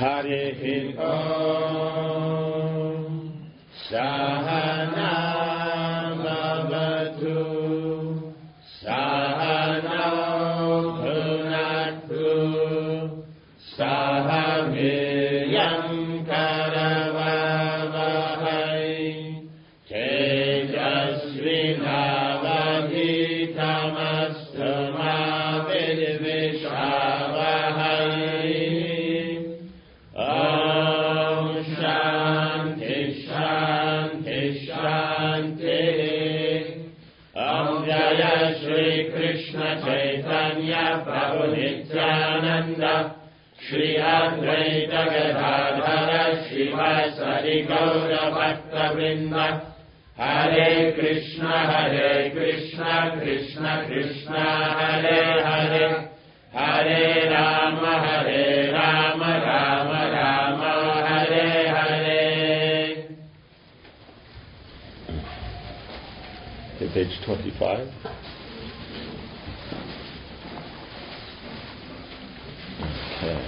Harihi Om Sahana Bhavatu Sahana Bhunatu Sahaviryam Karavavahai Tejasvinavadhitamastu ma Vidvishavahai. Chaitanya Prabhu Nityananda Shri Advaita Gadadhara Shivasari Gaura Bhakta Vrinda Hare Krishna Krishna Krishna Hare Hare Hare Rama Rama Rama Hare Hare. Okay, page 25. Okay.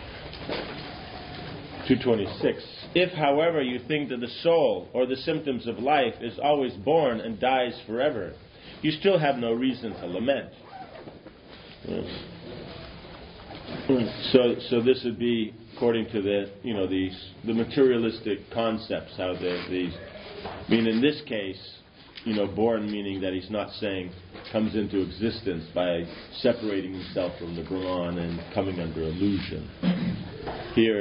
226. If, however, you think that the soul or the symptoms of life is always born and dies forever, you still have no reason to lament. So this would be according to the materialistic concepts. How these. I mean, in this case, born meaning that he's not saying comes into existence by separating himself from the Brahman and coming under illusion. Here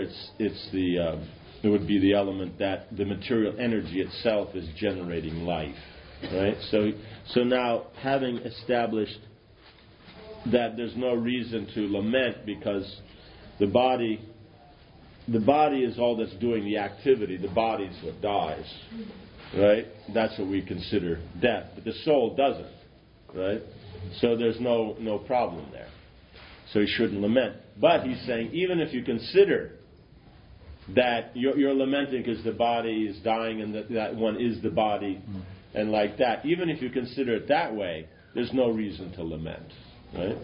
it would be the element that the material energy itself is generating life, right? So now, having established that there's no reason to lament because the body is all that's doing the activity. The body is what dies. Right? That's what we consider death. But the soul doesn't. Right? So there's no problem there. So he shouldn't lament. But he's saying, even if you consider that you're lamenting because the body is dying and that one is the body, and like that, even if you consider it that way, there's no reason to lament. Right?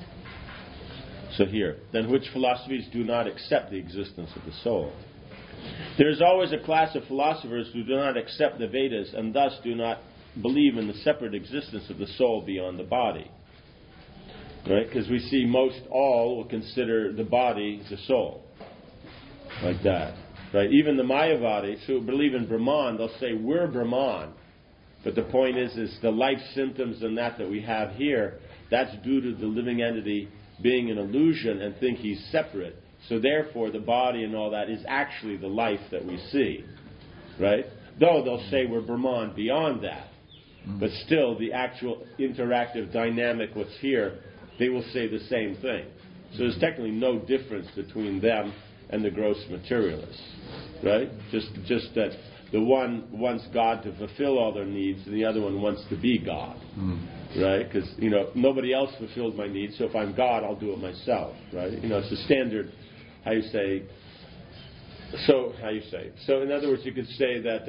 So here, then which philosophies do not accept the existence of the soul? There is always a class of philosophers who do not accept the Vedas and thus do not believe in the separate existence of the soul beyond the body. Right? Because we see most all will consider the body the soul. Like that. Right? Even the Mayavadis who believe in Brahman, they'll say, we're Brahman. But the point is the life symptoms and that we have here, that's due to the living entity being an illusion and think he's separate. So therefore, the body and all that is actually the life that we see, right? Though they'll say we're Brahman beyond that, but still the actual interactive dynamic what's here, they will say the same thing. So there's technically no difference between them and the gross materialists, right? Just that the one wants God to fulfill all their needs, and the other one wants to be God, right? Because nobody else fulfills my needs, so if I'm God, I'll do it myself, right? It's a standard. So in other words, you could say that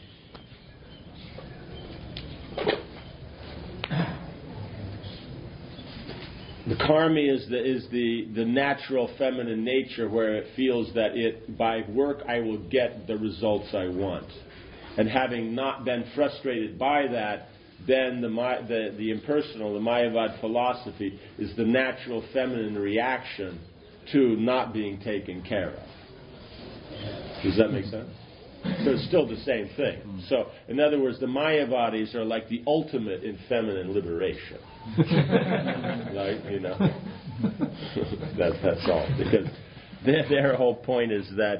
the karmi is the natural feminine nature where it feels that by work I will get the results I want, and having not been frustrated by that, then the impersonal, the Mayavad philosophy is the natural feminine reaction to not being taken care of. Does that make sense? So it's still the same thing. So, in other words, the Mayavadis are like the ultimate in feminine liberation. Right? That's all. Because their whole point is that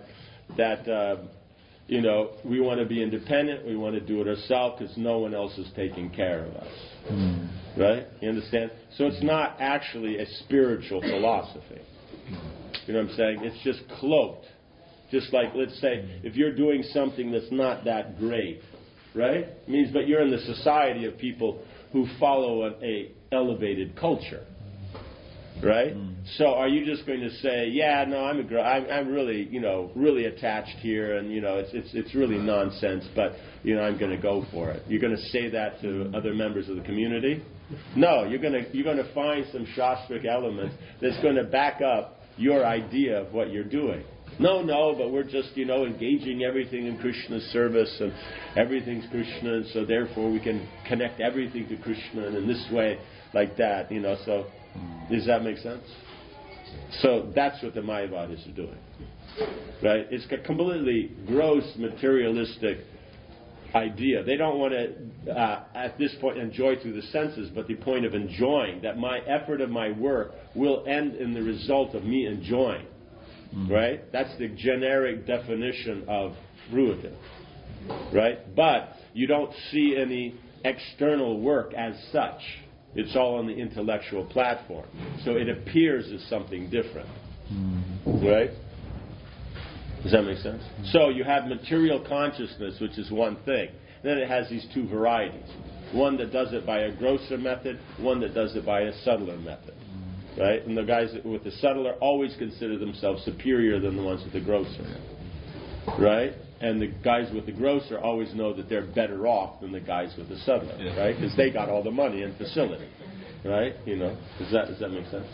we want to be independent, we want to do it ourselves because no one else is taking care of us. Right? You understand? So it's not actually a spiritual philosophy. You know what I'm saying? It's just cloaked. Just like, let's say, if you're doing something that's not that great, right? It means, but you're in the society of people who follow a elevated culture, right? So are you just going to say, yeah, no, I'm really, really attached here, and it's really nonsense, but I'm going to go for it. You're going to say that to other members of the community? No, you're going to find some shastric element that's going to back up your idea of what you're doing. No, but we're just, engaging everything in Krishna's service, and everything's Krishna, and so therefore we can connect everything to Krishna, and in this way, like that, so does that make sense? So that's what the Mayavadis are doing, right? It's a completely gross materialistic idea. They don't want to, at this point, enjoy through the senses, but the point of enjoying, that my effort of my work will end in the result of me enjoying, right? That's the generic definition of fruitive, right? But you don't see any external work as such. It's all on the intellectual platform. So it appears as something different, right? Does that make sense? So you have material consciousness, which is one thing. Then it has these two varieties. One that does it by a grosser method, one that does it by a subtler method. Right? And the guys with the subtler always consider themselves superior than the ones with the grosser. Right? And the guys with the grosser always know that they're better off than the guys with the subtler. Right? Because they got all the money and facility. Right? Does that make sense?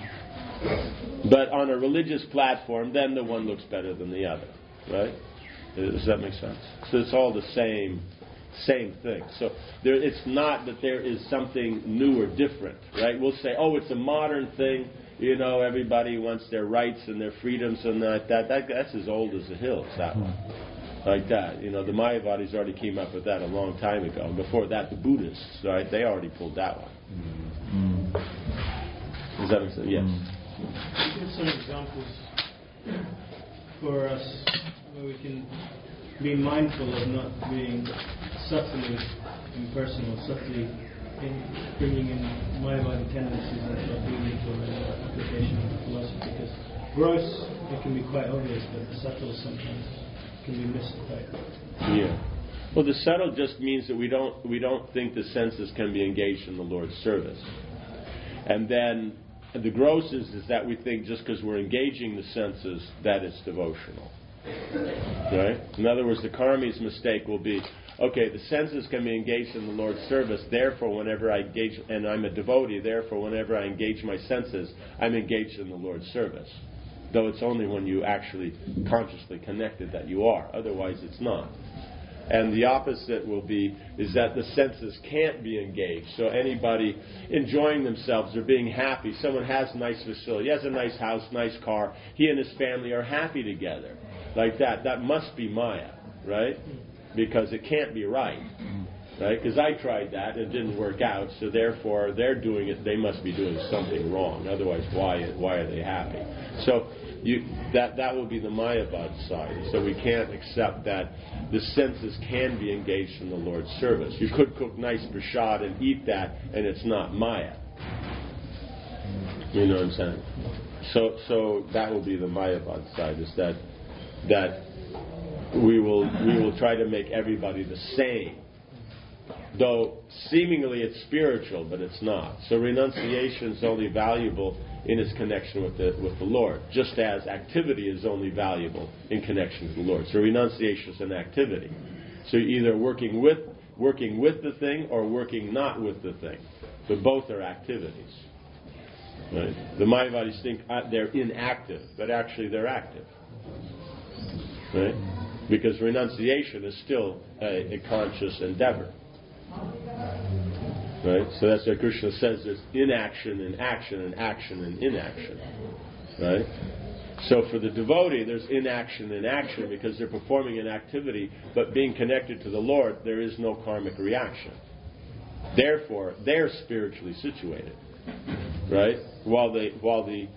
But on a religious platform, then the one looks better than the other, right? Does that make sense? So it's all the same thing. So it's not that there is something new or different, right? We'll say, it's a modern thing. Everybody wants their rights and their freedoms and that's as old as the hills, that one. Like that. The Mayavadis already came up with that a long time ago. And before that, the Buddhists, right? They already pulled that one. Does that make sense? Yes. Give some examples for us where we can be mindful of not being subtly impersonal, subtly bringing in Mayavadi tendencies into our belief or application of philosophy. Because gross, it can be quite obvious, but the subtle sometimes can be missed quite. Yeah. Well, the subtle just means that we don't think the senses can be engaged in the Lord's service, and then. And the gross is that we think just because we're engaging the senses that it's devotional. Right? In other words, the karmi's mistake will be, okay, the senses can be engaged in the Lord's service, therefore whenever I engage, and I'm a devotee, therefore whenever I engage my senses, I'm engaged in the Lord's service. Though it's only when you actually consciously connected that you are. Otherwise it's not. And the opposite is that the senses can't be engaged. So anybody enjoying themselves or being happy, someone has a nice facility, has a nice house, nice car, he and his family are happy together. Like that. That must be Maya, right? Because it can't be right. Right? Because I tried that and it didn't work out, so therefore they're doing it, they must be doing something wrong. Otherwise, why are they happy? So that will be the Mayavad side. So we can't accept that the senses can be engaged in the Lord's service. You could cook nice prasad and eat that, and it's not Maya. You know what I'm saying? So that will be the Mayavad side, is that we will try to make everybody the same. Though seemingly it's spiritual, but it's not. So renunciation is only valuable in its connection with the Lord, just as activity is only valuable in connection with the Lord. So renunciation is an activity. So you're either working with the thing or working not with the thing. But both are activities. Right? The Mayavadis think they're inactive, but actually they're active. Right? Because renunciation is still a conscious endeavor. Right? So that's why Krishna says there's inaction and action and action and inaction. Right? So for the devotee, there's inaction and action because they're performing an activity, but being connected to the Lord, there is no karmic reaction. Therefore, they're spiritually situated. Right? While the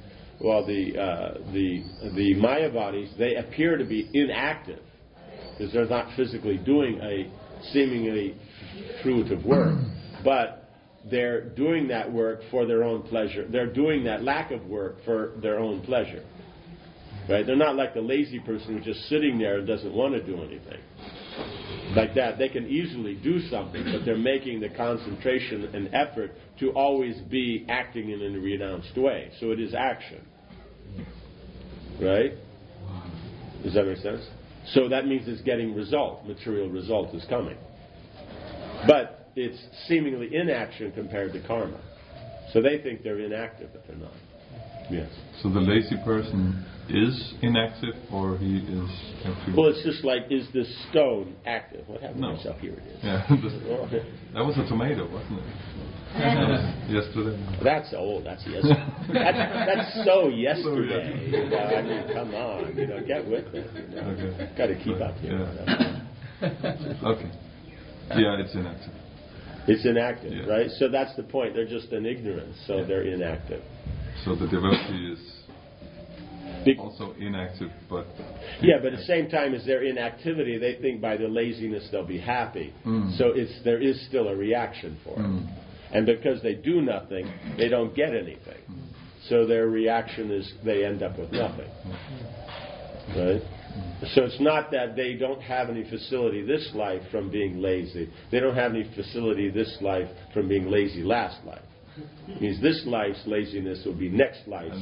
Mayavadis, they appear to be inactive because they're not physically doing a seemingly fruitive work, but they're doing that work for their own pleasure. They're doing that lack of work for their own pleasure. Right? They're not like the lazy person who's just sitting there and doesn't want to do anything. Like that, they can easily do something, but they're making the concentration and effort to always be acting in a renounced way. So it is action. Right? Does that make sense? So that means it's getting result. Material result is coming. But it's seemingly inaction compared to karma. So they think they're inactive, but they're not. Yes. So the lazy person is inactive or he is active? Well, it's just like, is this stone active? What happened No. to myself? Here it is. Yeah, that was a tomato, wasn't it? Yesterday. That's old. That's yesterday. that's so yesterday. You know, I mean, come on. You know, get with it. You know. Okay. Got to keep up here. Yeah. Okay. Yeah, it's inactive. It's inactive, Yeah. right? So that's the point. They're just in ignorance, so they're inactive. So the devotee is Be- also inactive, but... Yeah, but at the same time as their inactivity, they think by their laziness they'll be happy. So there is still a reaction for it. And because they do nothing, they don't get anything. So their reaction is they end up with nothing. Right? So it's not that they don't have any facility this life from being lazy. They don't have any facility this life from being lazy last life. It means this life's laziness will be next life's,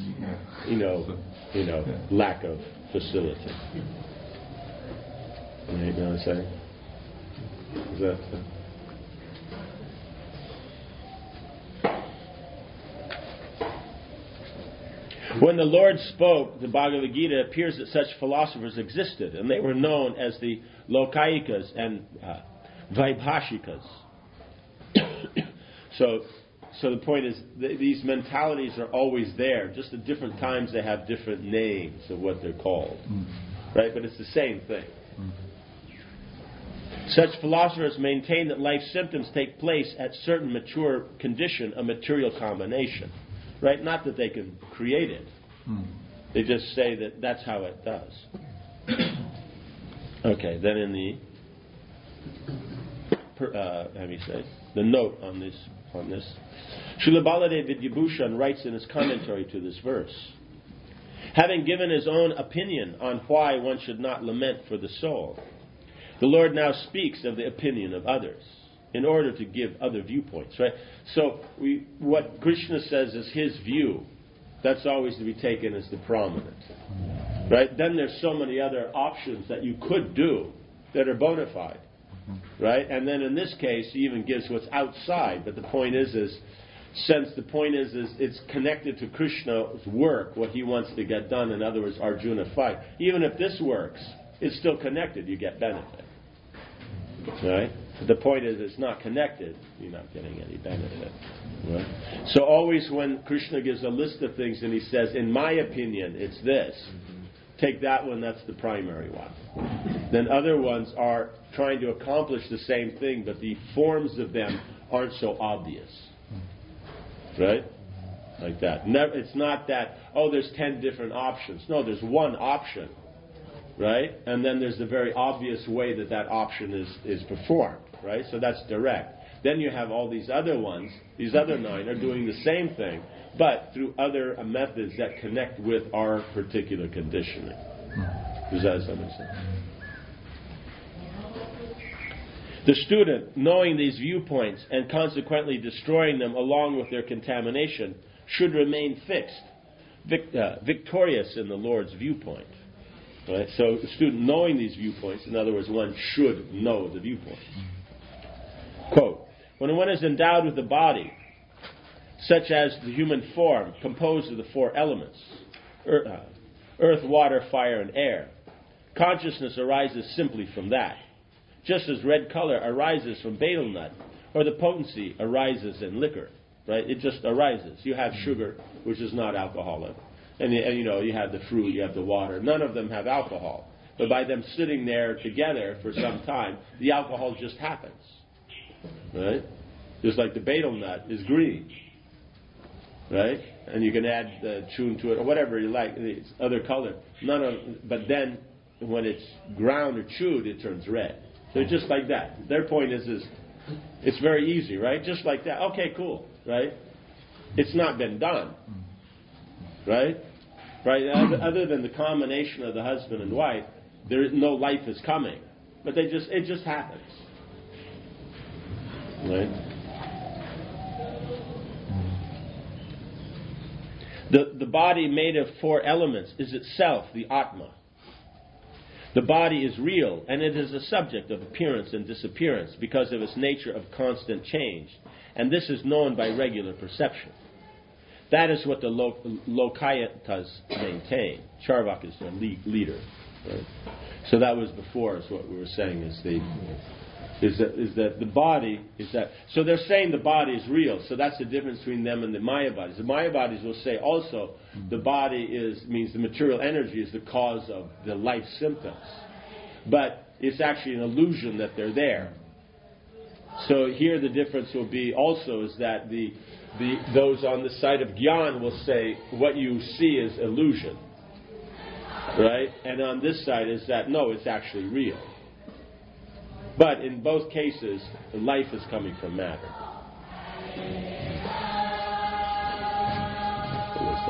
lack of facility. You know what I'm saying? Is that... When the Lord spoke, the Bhagavad Gita appears that such philosophers existed, and they were known as the Lokaikas and Vaibhashikas. So the point is, these mentalities are always there. Just at different times they have different names of what they're called. Right? But it's the same thing. Such philosophers maintain that life symptoms take place at certain mature condition, a material combination. Right? Not that they can create it. They just say that that's how it does. Okay, then in the note on this, Srila Baladev Vidyabhushan writes in his commentary to this verse, having given his own opinion on why one should not lament for the soul, the Lord now speaks of the opinion of others, in order to give other viewpoints, right? So what Krishna says is his view, that's always to be taken as the prominent, right? Then there's so many other options that you could do that are bona fide, right? And then in this case, he even gives what's outside. But the point is since the point is it's connected to Krishna's work, what he wants to get done. In other words, Arjuna fight. Even if this works, it's still connected. You get benefit, right? The point is, it's not connected, you're not getting any benefit. Right? So always when Krishna gives a list of things and he says, in my opinion, it's this, take that one, that's the primary one. Then other ones are trying to accomplish the same thing, but the forms of them aren't so obvious. Right? Like that. It's not that, there's 10 different options. No, there's one option. Right? And then there's the very obvious way that option is performed. Right? So that's direct. Then you have all these other ones, these other 9 are doing the same thing, but through other methods that connect with our particular conditioning. Does that make sense? The student, knowing these viewpoints and consequently destroying them along with their contamination, should remain fixed, victorious in the Lord's viewpoint. Right? So the student knowing these viewpoints, in other words, one should know the viewpoints. Quote, when one is endowed with a body, such as the human form, composed of the 4 elements, earth, water, fire, and air, consciousness arises simply from that. Just as red color arises from betel nut, or the potency arises in liquor. Right? It just arises. You have sugar, which is not alcoholic. And you have the fruit, you have the water. None of them have alcohol. But by them sitting there together for some time, the alcohol just happens. Right? Just like the betel nut is green. Right? And you can add chewing to it or whatever you like. It's other color. But then when it's ground or chewed, it turns red. So it's just like that. Their point is it's very easy, right? Just like that. Okay, cool. Right? It's not been done. Right? Right? Other than the combination of the husband and wife, there is no life is coming. But it just happens. Right? The body made of 4 elements is itself the Atma. The body is real, and it is a subject of appearance and disappearance because of its nature of constant change, and this is known by regular perception. That is what the Lokayatas maintain. Charvak is their leader. Right? So that was before, is what we were saying, is that the body is that. So they're saying the body is real. So that's the difference between them and the Mayavadis. The Mayavadis will say also the body means the material energy is the cause of the life symptoms, but it's actually an illusion that they're there. So here the difference will be also is that those on the side of Gyan will say what you see is illusion, right? And on this side is that no, it's actually real. But in both cases, life is coming from matter. What was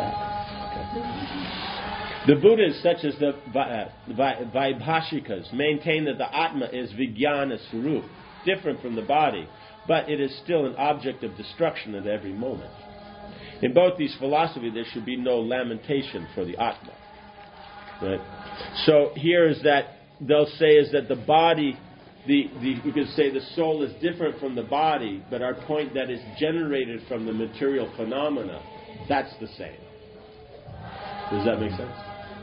that? Okay. The Buddhists, such as the Vaibhashikas, maintain that the Atma is Vijnana Swarup, different from the body, but it is still an object of destruction at every moment. In both these philosophies, there should be no lamentation for the Atma. Right? So here is that they'll say is that the body, you could say the soul is different from the body, but our point that is generated from the material phenomena, that's the same. Does that make sense?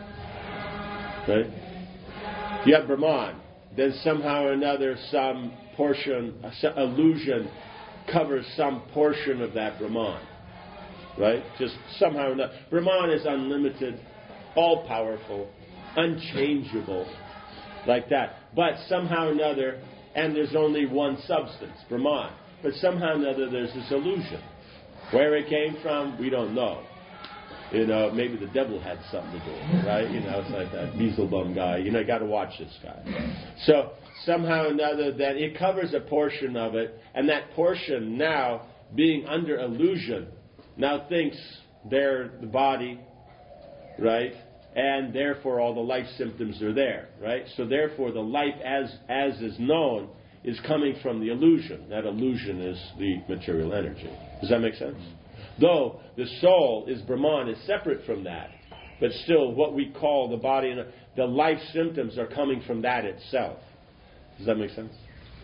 Right? You have Brahman, then somehow or another some portion, illusion covers some portion of that Brahman. Right? Just somehow or another. Brahman is unlimited, all-powerful, unchangeable, like that. But somehow or another, and there's only one substance, Brahman. But somehow or another there's this illusion. Where it came from, we don't know. Maybe the devil had something to do with it, right? It's like that Beelzebub guy. You got to watch this guy. So somehow or another, that it covers a portion of it, and that portion now, being under illusion, now thinks they're the body, right? And therefore all the life symptoms are there, right? So therefore the life as is known is coming from the illusion. That illusion is the material energy. Does that make sense? Though the soul is Brahman, is separate from that, but still what we call the body and the life symptoms are coming from that itself. Does that make sense?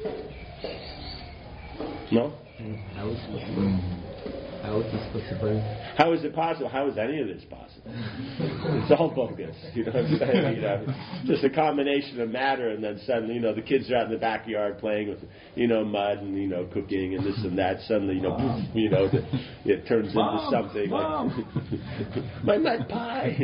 No? How is this possible? How is it possible? How is any of this possible? It's all bogus. You know what I'm saying? Just a combination of matter, and then suddenly, the kids are out in the backyard playing with, mud and, cooking and this and that. Suddenly, it turns into something. Mom. Like, my mud pie.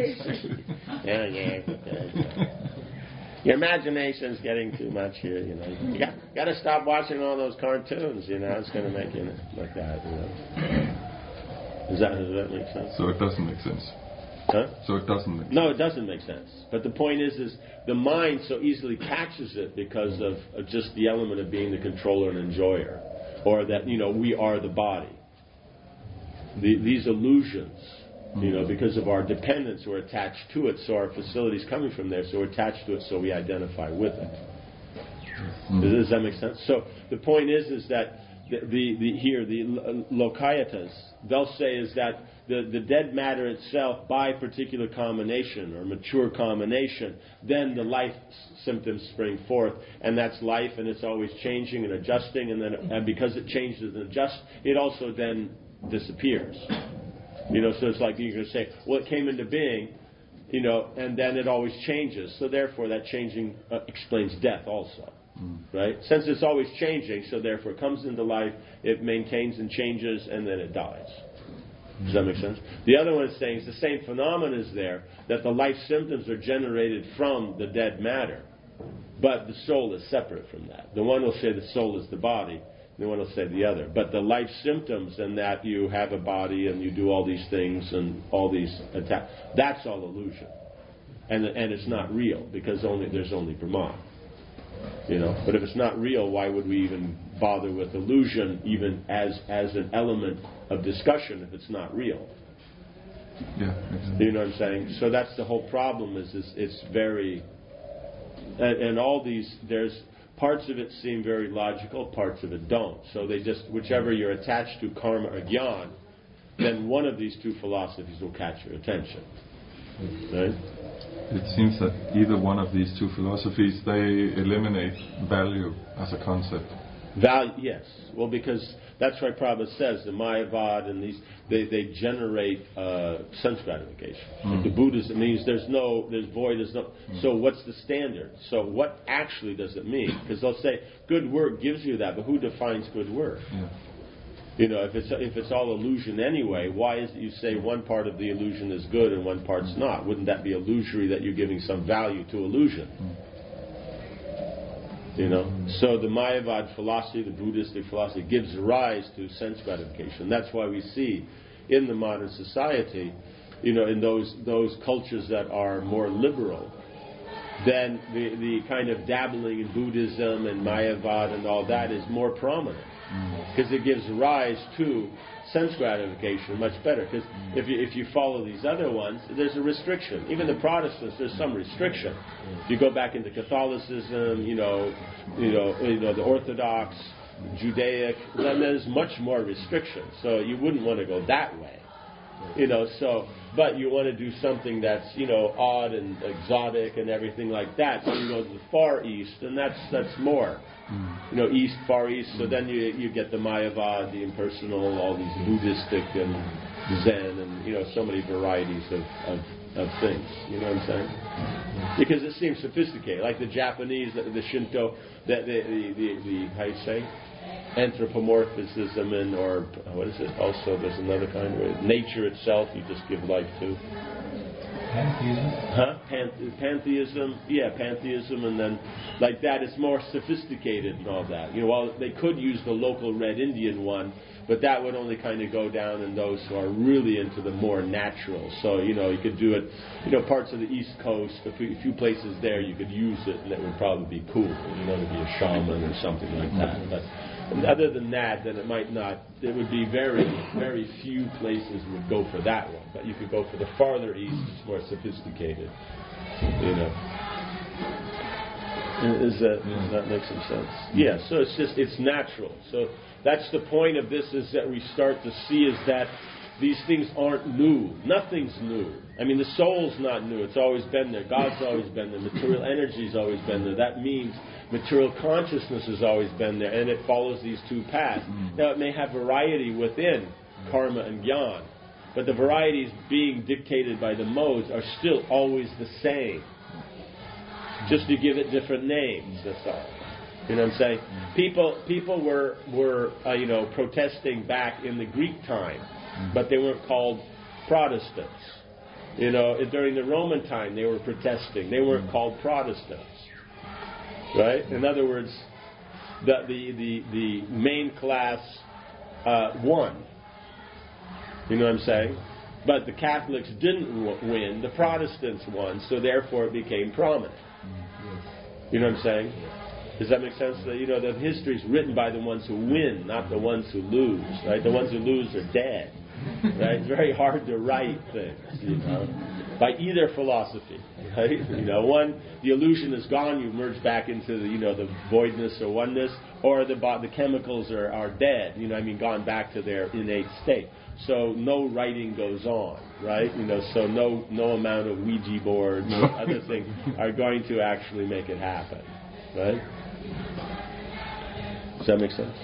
Yeah. Your imagination's getting too much here, You got to stop watching all those cartoons, It's going to make you like that, Does that make sense? So it doesn't make sense. Huh? So it doesn't make sense. No, it doesn't make sense. But the point is the mind so easily catches it because of just the element of being the controller and enjoyer, or that we are the body. These illusions. Because of our dependence, we're attached to it, so our facility's coming from there, so we're attached to it, so we identify with it. Does that make sense? So the point is that the Lokayatas, they'll say is that the dead matter itself, by particular combination or mature combination, then the life symptoms spring forth, and that's life, and it's always changing and adjusting, and because it changes and adjusts, it also then disappears. So it's like you're going to say, well, it came into being, and then it always changes. So therefore, that changing explains death also, right? Since it's always changing, so therefore it comes into life, it maintains and changes, and then it dies. Does that make sense? The other one is saying it's the same phenomenon is there, that the life symptoms are generated from the dead matter, but the soul is separate from that. The one will say the soul is the body, the one will say the other. But the life symptoms and that you have a body and you do all these things and all these attacks, that's all illusion. And it's not real because there's only Brahman. But if it's not real, why would we even bother with illusion even as an element of discussion if it's not real? Yeah, exactly. You know what I'm saying? So that's the whole problem is it's very... And all these, there's... Parts of it seem very logical, parts of it don't. So they just, whichever you're attached to, karma or jnana, then one of these two philosophies will catch your attention. Right? It seems that either one of these two philosophies, they eliminate value as a concept. Value, yes. Well, because that's why Prabhupada says the Mayavad and these they generate sense gratification. Like the Buddhism means there's void, there's no. So what's the standard? So what actually does it mean? Because they'll say good work gives you that, but who defines good work? Yeah. You know, if it's all illusion anyway, why is it you say one part of the illusion is good and one part's not? Wouldn't that be illusory that you're giving some value to illusion? You know, so the Mayavad philosophy, the Buddhistic philosophy, gives rise to sense gratification. That's why we see in the modern society, you know, in those cultures that are more liberal, then the kind of dabbling in Buddhism and Mayavad and all that is more prominent because it gives rise to sense gratification much better. Because if you follow these other ones, there's a restriction. Even the Protestants, there's some restriction. If you go back into Catholicism, you know, the Orthodox, Judaic, then there's much more restriction. So you wouldn't want to go that way. You know, so, but you want to do something that's, you know, odd and exotic and everything like that. So you go to the Far East, and that's more, you know, East, Far East. So then you get the Mayavad, the impersonal, all these Buddhistic and Zen, and you know, so many varieties of things. You know what I'm saying? Because it seems sophisticated, like the Japanese, the Shinto, the how you say? Anthropomorphism or what is it? Also, there's another kind of it. Nature itself. You just give life to. Pantheism. Pantheism. Yeah, pantheism, and then like that. It's more sophisticated and all that. You know, while they could use the local Red Indian one, but that would only kind of go down in those who are really into the more natural. So you know, you could do it. You know, parts of the East Coast, a few places there, you could use it, and it would probably be cool. You know, to be a shaman or something like that. But other than that, then it might not. There would be very, very few places would go for that one. But you could go for the farther east. It's more sophisticated. You know. Does that make some sense? Yeah. So it's natural. So that's the point of this, is that we start to see is that these things aren't new. Nothing's new. I mean, the soul's not new. It's always been there. God's always been there. Material energy's always been there. That means material consciousness has always been there, and it follows these two paths. Now, it may have variety within karma and jnana, but the varieties being dictated by the modes are still always the same. Just to give it different names, that's all. You know what I'm saying? People were you know, protesting back in the Greek time, but they weren't called Protestants. You know, during the Roman time, they were protesting. They weren't called Protestants. Right? In other words, the main class won. You know what I'm saying? But the Catholics didn't win. The Protestants won, so therefore it became prominent. You know what I'm saying? Does that make sense? You know, the history is written by the ones who win, not the ones who lose. Right? The ones who lose are dead. Right? It's very hard to write things, you know, by either philosophy. Right? You know, the illusion is gone. You merge back into the, you know, the voidness or oneness, or the chemicals are dead. You know, I mean, gone back to their innate state. So no writing goes on, right? You know, so no amount of Ouija boards or other things are going to actually make it happen, right? Does that make sense?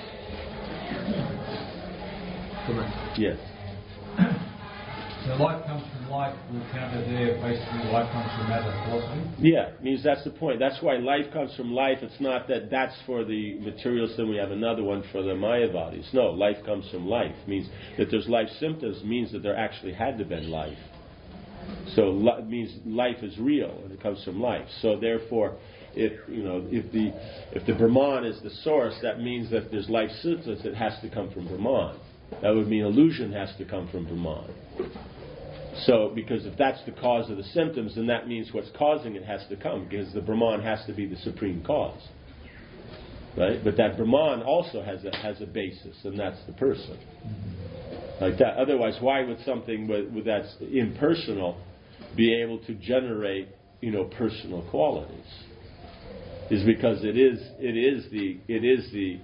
Correct. Yes. So life comes from life, we'll counter there, basically life comes from matter philosophy? Yeah, means that's the point. That's why life comes from life. It's not that that's for the materialists and we have another one for the Mayavadis. No, life comes from life. Means that there's life symptoms, means that there actually had to been life. So it means life is real and it comes from life. So therefore, if the Brahman is the source, that means that there's life symptoms, it has to come from Brahman. That would mean illusion has to come from Brahman. So, because if that's the cause of the symptoms, then that means what's causing it has to come, because the Brahman has to be the supreme cause. Right? But that Brahman also has a basis, and that's the person. Like that. Otherwise, why would something that's impersonal be able to generate, you know, personal qualities? Is because it is the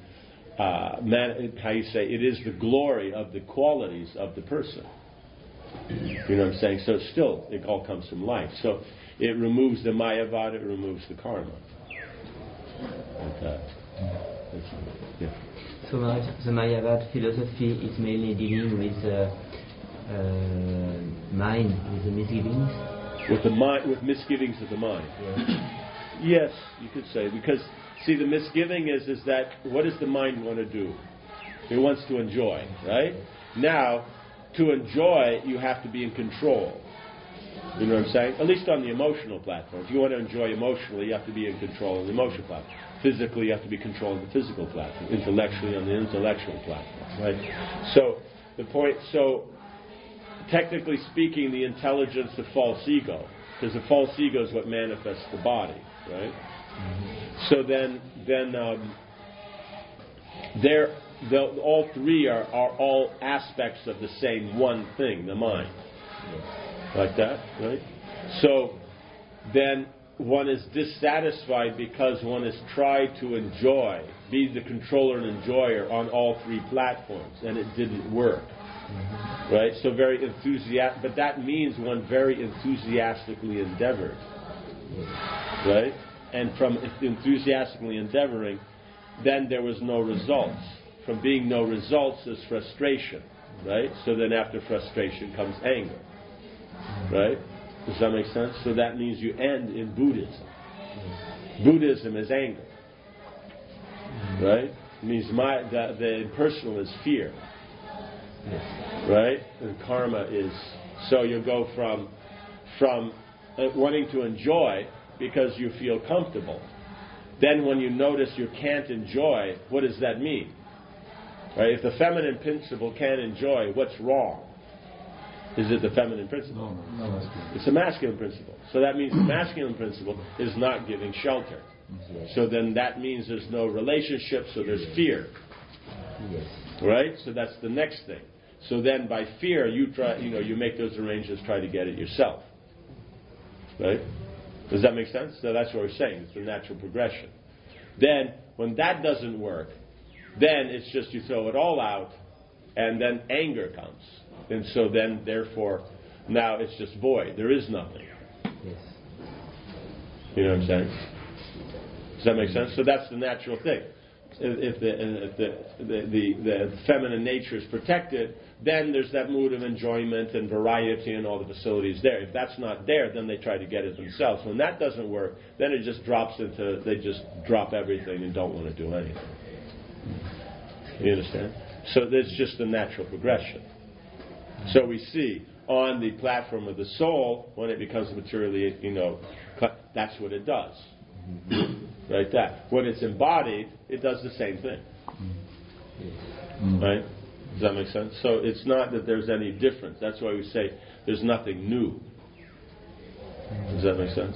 the glory of the qualities of the person. You know what I'm saying? So still, it all comes from life. So it removes the Mayavada, it removes the karma. Like that. Yeah. So the Mayavad philosophy is mainly dealing with mind, with the misgivings. With the mind, with misgivings of the mind. Yeah. Yes, you could say, because see, the misgiving is that what does the mind want to do? It wants to enjoy, right? Now, to enjoy, you have to be in control. You know what I'm saying? At least on the emotional platform. If you want to enjoy emotionally, you have to be in control on the emotional platform. Physically, you have to be controlling the physical platform. Intellectually, on the intellectual platform, right? So, the point, technically speaking, the intelligence of false ego, because the false ego is what manifests the body, right? Mm-hmm. So then all three are all aspects of the same one thing, the mind. Like that, right? So then one is dissatisfied because one has tried to enjoy, be the controller and enjoyer on all three platforms, and it didn't work. Mm-hmm. Right? So very enthusiastic, but that means one very enthusiastically endeavored. Right? And from enthusiastically endeavoring, then there was no results. From being no results is frustration. Right? So then after frustration comes anger. Right? Does that make sense? So that means you end in Buddhism. Buddhism is anger. Right? It means the impersonal is fear. Right? And karma is, so you go from wanting to enjoy because you feel comfortable. Then when you notice you can't enjoy, what does that mean? Right? If the feminine principle can't enjoy, what's wrong? Is it the feminine principle? No. It's a masculine principle. So that means the masculine principle is not giving shelter. So then that means there's no relationship, so there's fear. Right? So that's the next thing. So then by fear, you make those arrangements, try to get it yourself. Right? Does that make sense? So that's what we're saying. It's the natural progression. Then, when that doesn't work, then it's just you throw it all out, and then anger comes. And so then, therefore, now it's just void. There is nothing. Yes. You know what I'm saying? Does that make sense? So that's the natural thing. If the feminine nature is protected, then there's that mood of enjoyment and variety and all the facilities there. If that's not there, then they try to get it themselves. When that doesn't work, then it just drops into, they just drop everything and don't want to do anything. You understand? So there's just the natural progression. So we see on the platform of the soul, when it becomes materially, that's what it does. Right? That. When it's embodied, it does the same thing. Right? Does that make sense? So it's not that there's any difference. That's why we say there's nothing new. Does that make sense?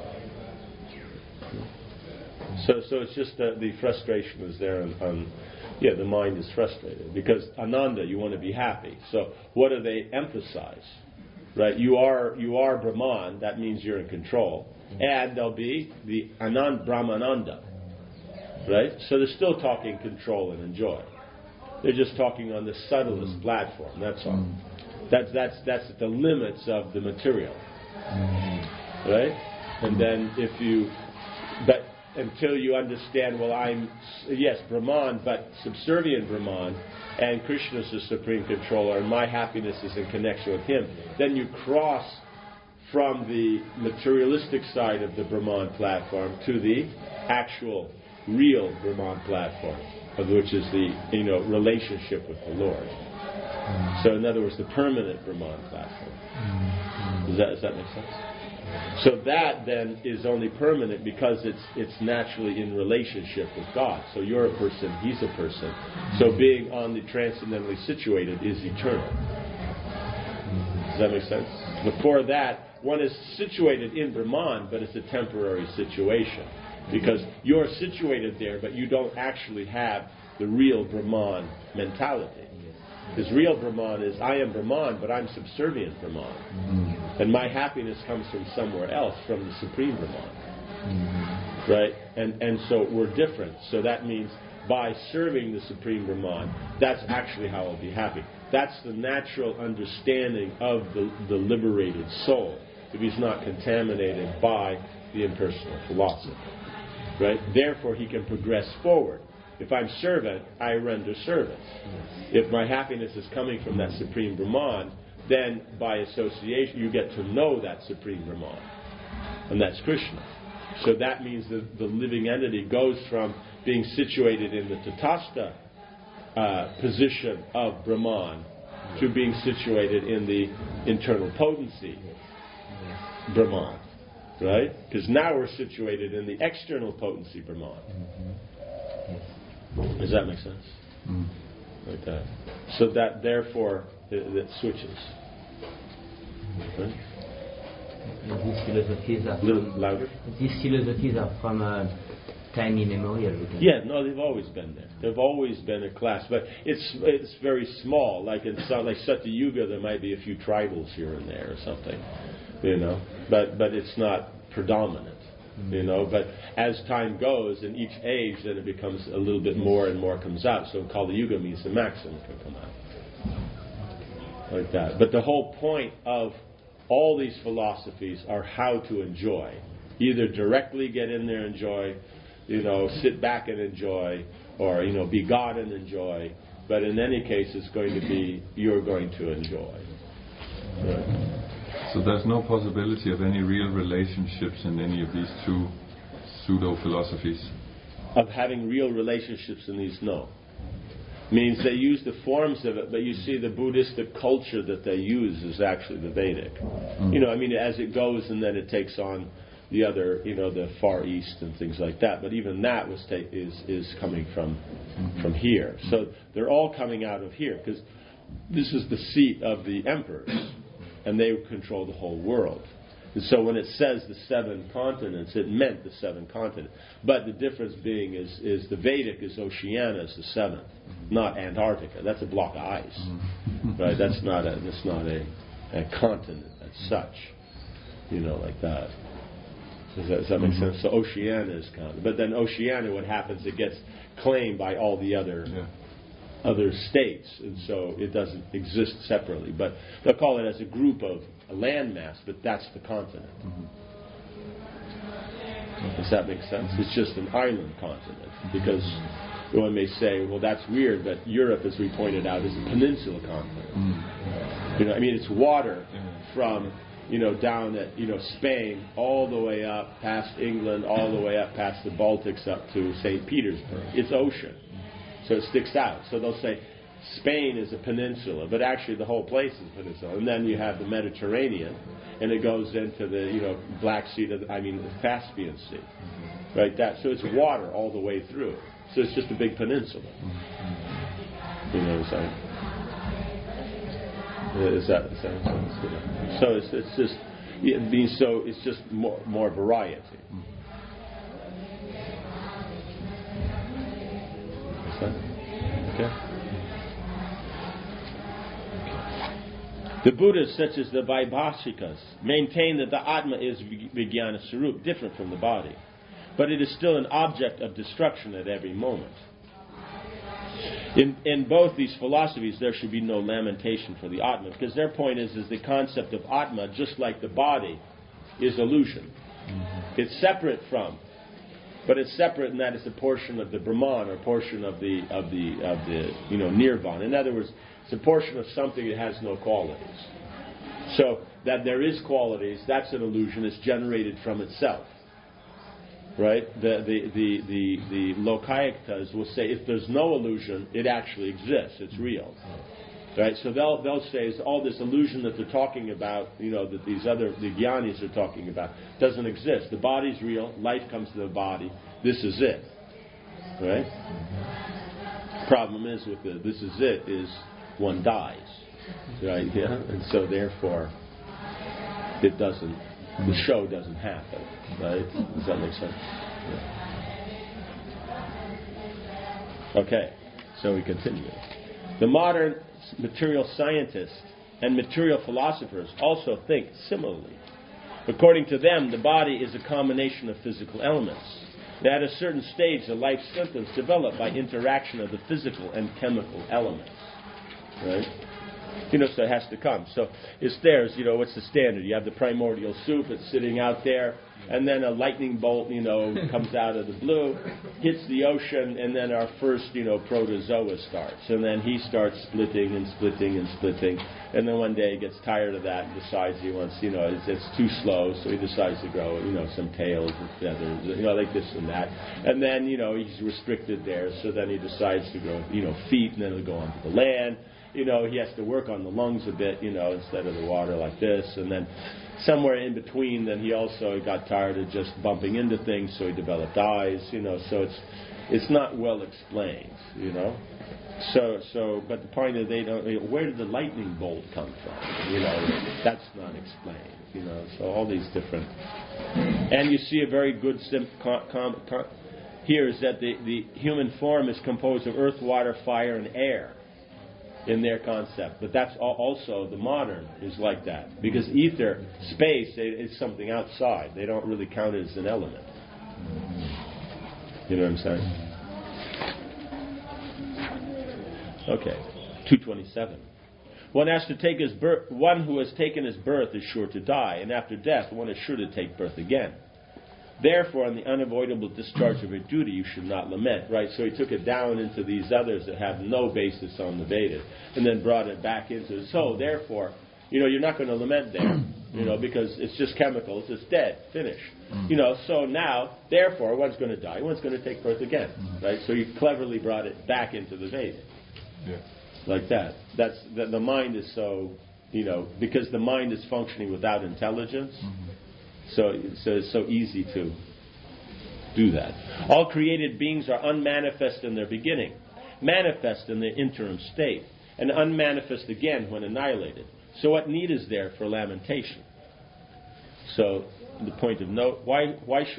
So it's just that the frustration is there the mind is frustrated. Because Ananda, you want to be happy. So what do they emphasize? Right? You are Brahman, that means you're in control. And there'll be the Brahmananda. Right? So they're still talking control and enjoy. They're just talking on the subtlest platform, that's all. That's at the limits of the material. Right? And then but until you understand, well, I'm, yes, Brahman, but subservient Brahman, and Krishna's the supreme controller, and my happiness is in connection with him, then you cross from the materialistic side of the Brahman platform to the actual, real Brahman platform, which is the relationship with the Lord. So, in other words, the permanent Brahman platform. Does that make sense? So that then is only permanent because it's naturally in relationship with God. So you're a person, he's a person. So being on the transcendentally situated is eternal. Does that make sense? Before that, one is situated in Brahman, but it's a temporary situation. Because you're situated there, but you don't actually have the real Brahman mentality. Because real Brahman is, I am Brahman, but I'm subservient Brahman. And my happiness comes from somewhere else, from the Supreme Brahman. Right? And so we're different. So that means by serving the Supreme Brahman, that's actually how I'll be happy. That's the natural understanding of the liberated soul, if he's not contaminated by the impersonal philosophy. Right? Therefore, he can progress forward. If I'm servant, I render service. If my happiness is coming from that Supreme Brahman, then by association you get to know that Supreme Brahman. And that's Krishna. So that means that the living entity goes from being situated in the Tatastha position of Brahman to being situated in the internal potency Brahman. Right? Because now we're situated in the external potency Brahman. Does that make sense? Like that. So that therefore it switches. Right? These philosophies are A little louder. These philosophies are from time immemorial. Yeah, no, they've always been there. They've always been a class, but it's very small. Like in like Satya Yuga, there might be a few tribals here and there or something, But it's not predominant, But as time goes, in each age, then it becomes a little bit more and more comes out. So Kali Yuga means the maximum can come out, like that. But the whole point of all these philosophies are how to enjoy. Either directly get in there and enjoy, sit back and enjoy, or, be God and enjoy. But in any case, it's going to be, you're going to enjoy. Right? So there's no possibility of any real relationships in any of these two pseudo-philosophies? Of having real relationships in these, no. Means they use the forms of it, but you see the Buddhistic culture that they use is actually the Vedic. As it goes and then it takes on the other, the Far East and things like that. But even that is coming from here. So they're all coming out of here because this is the seat of the emperors, and they control the whole world. And so when it says the 7 continents, it meant the 7 continents. But the difference being is the Vedic is Oceania is the 7th, not Antarctica. That's a block of ice, right? That's not a continent as such, like that. Does that make sense? So Oceania is continent, but then Oceania, what happens? It gets claimed by all the other states, and so it doesn't exist separately. But they'll call it as a group of a landmass, but that's the continent. Does that make sense? It's just an island continent, because one may say, well, that's weird, but Europe, as we pointed out, is a peninsula continent. It's water from down at Spain all the way up past England, all the way up past the Baltics up to St. Petersburg. It's ocean. So it sticks out. So they'll say Spain is a peninsula, but actually the whole place is a peninsula. And then you have the Mediterranean, and it goes into the Black Sea, the Caspian Sea, right? So it's water all the way through. So it's just a big peninsula. You know what I'm saying? Is that so? It's just it's just more variety. Okay. The Buddhists, such as the Vaibhashikas, maintain that the Atma is Vijnana Sarup, different from the body, but it is still an object of destruction at every moment. In both these philosophies, there should be no lamentation for the Atma, because their point is the concept of Atma, just like the body, is illusion. It's separate from. But it's separate in that it's a portion of the Brahman, or portion of the Nirvana. In other words, it's a portion of something that has no qualities. So that there is qualities, that's an illusion. It's generated from itself, right? The Lokayiktas will say if there's no illusion, it actually exists. It's real, right? So they'll say all this illusion that they're talking about, that the Jnanis are talking about, doesn't exist. The body's real. Life comes to the body. This is it, right? Problem is with the this is it is one dies, right? Yeah, and so therefore it doesn't. The show doesn't happen, right? Does that make sense? Yeah. Okay, so we continue. The modern material scientists and material philosophers also think similarly. According to them, the body is a combination of physical elements. That at a certain stage, the life symptoms develop by interaction of the physical and chemical elements. Right? So it has to come. So it's theirs, what's the standard? You have the primordial soup, it's sitting out there, and then a lightning bolt, comes out of the blue, hits the ocean, and then our first, protozoa starts. And then he starts splitting and splitting and splitting. And then one day he gets tired of that and decides he wants, it's too slow, so he decides to grow, some tails and feathers, like this and that. And then, he's restricted there, so then he decides to grow, feet, and then he'll go onto the land. He has to work on the lungs a bit, instead of the water like this. And then somewhere in between, then he also got tired of just bumping into things, so he developed eyes, so it's not well explained, So, but the point is, they don't. Where did the lightning bolt come from? That's not explained. So all these different, and you see a very good here is that the human form is composed of earth, water, fire, and air in their concept, but that's also the modern is like that because ether, space, is something outside. They don't really count it as an element. You know what I'm saying? Okay, 227. One has to take his birth. One who has taken his birth is sure to die, and after death, one is sure to take birth again. Therefore, on the unavoidable discharge of your duty, you should not lament. Right? So he took it down into these others that have no basis on the Vedas, and then brought it back into it. So, therefore, you're not going to lament there, because it's just chemicals. It's dead, finished. So now, therefore, one's going to die. One's going to take birth again. Right? So you cleverly brought it back into the Veda. Yeah. Like that. That's the mind is so, because the mind is functioning without intelligence. So it's so easy to do that. All created beings are unmanifest in their beginning, manifest in their interim state, and unmanifest again when annihilated. So what need is there for lamentation? So the point of note: why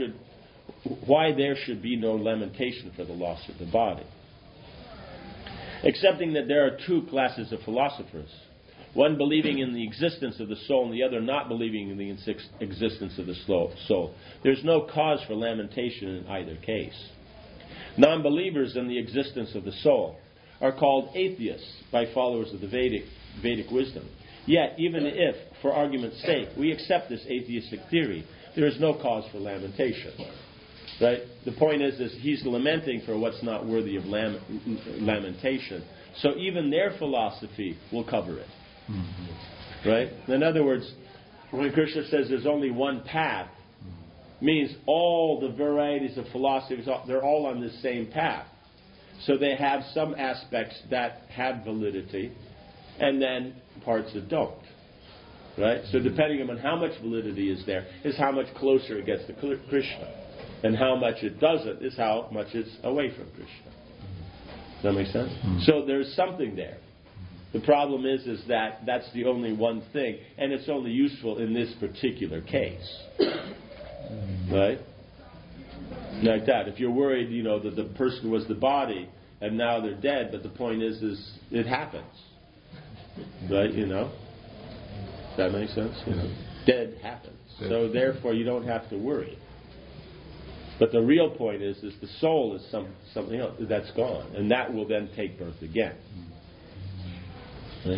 there should be no lamentation for the loss of the body? Accepting that there are two classes of philosophers, one believing in the existence of the soul and the other not believing in the existence of the soul. There's no cause for lamentation in either case. Non-believers in the existence of the soul are called atheists by followers of the Vedic wisdom. Yet, even if, for argument's sake, we accept this atheistic theory, there is no cause for lamentation. Right? The point is he's lamenting for what's not worthy of lamentation. So even their philosophy will cover it. Right? In other words, when Krishna says there's only one path, means all the varieties of philosophies, they're all on the same path. So they have some aspects that have validity, and then parts that don't. Right? So depending on how much validity is there, is how much closer it gets to Krishna. And how much it doesn't is how much it's away from Krishna. Does that make sense? So there's something there. The problem is that that's the only one thing, and it's only useful in this particular case. Right? Like that. If you're worried, that the person was the body, and now they're dead, but the point is it happens. Right? Does that make sense? Dead happens. So therefore you don't have to worry. But the real point is the soul is something else that's gone, and that will then take birth again. Right?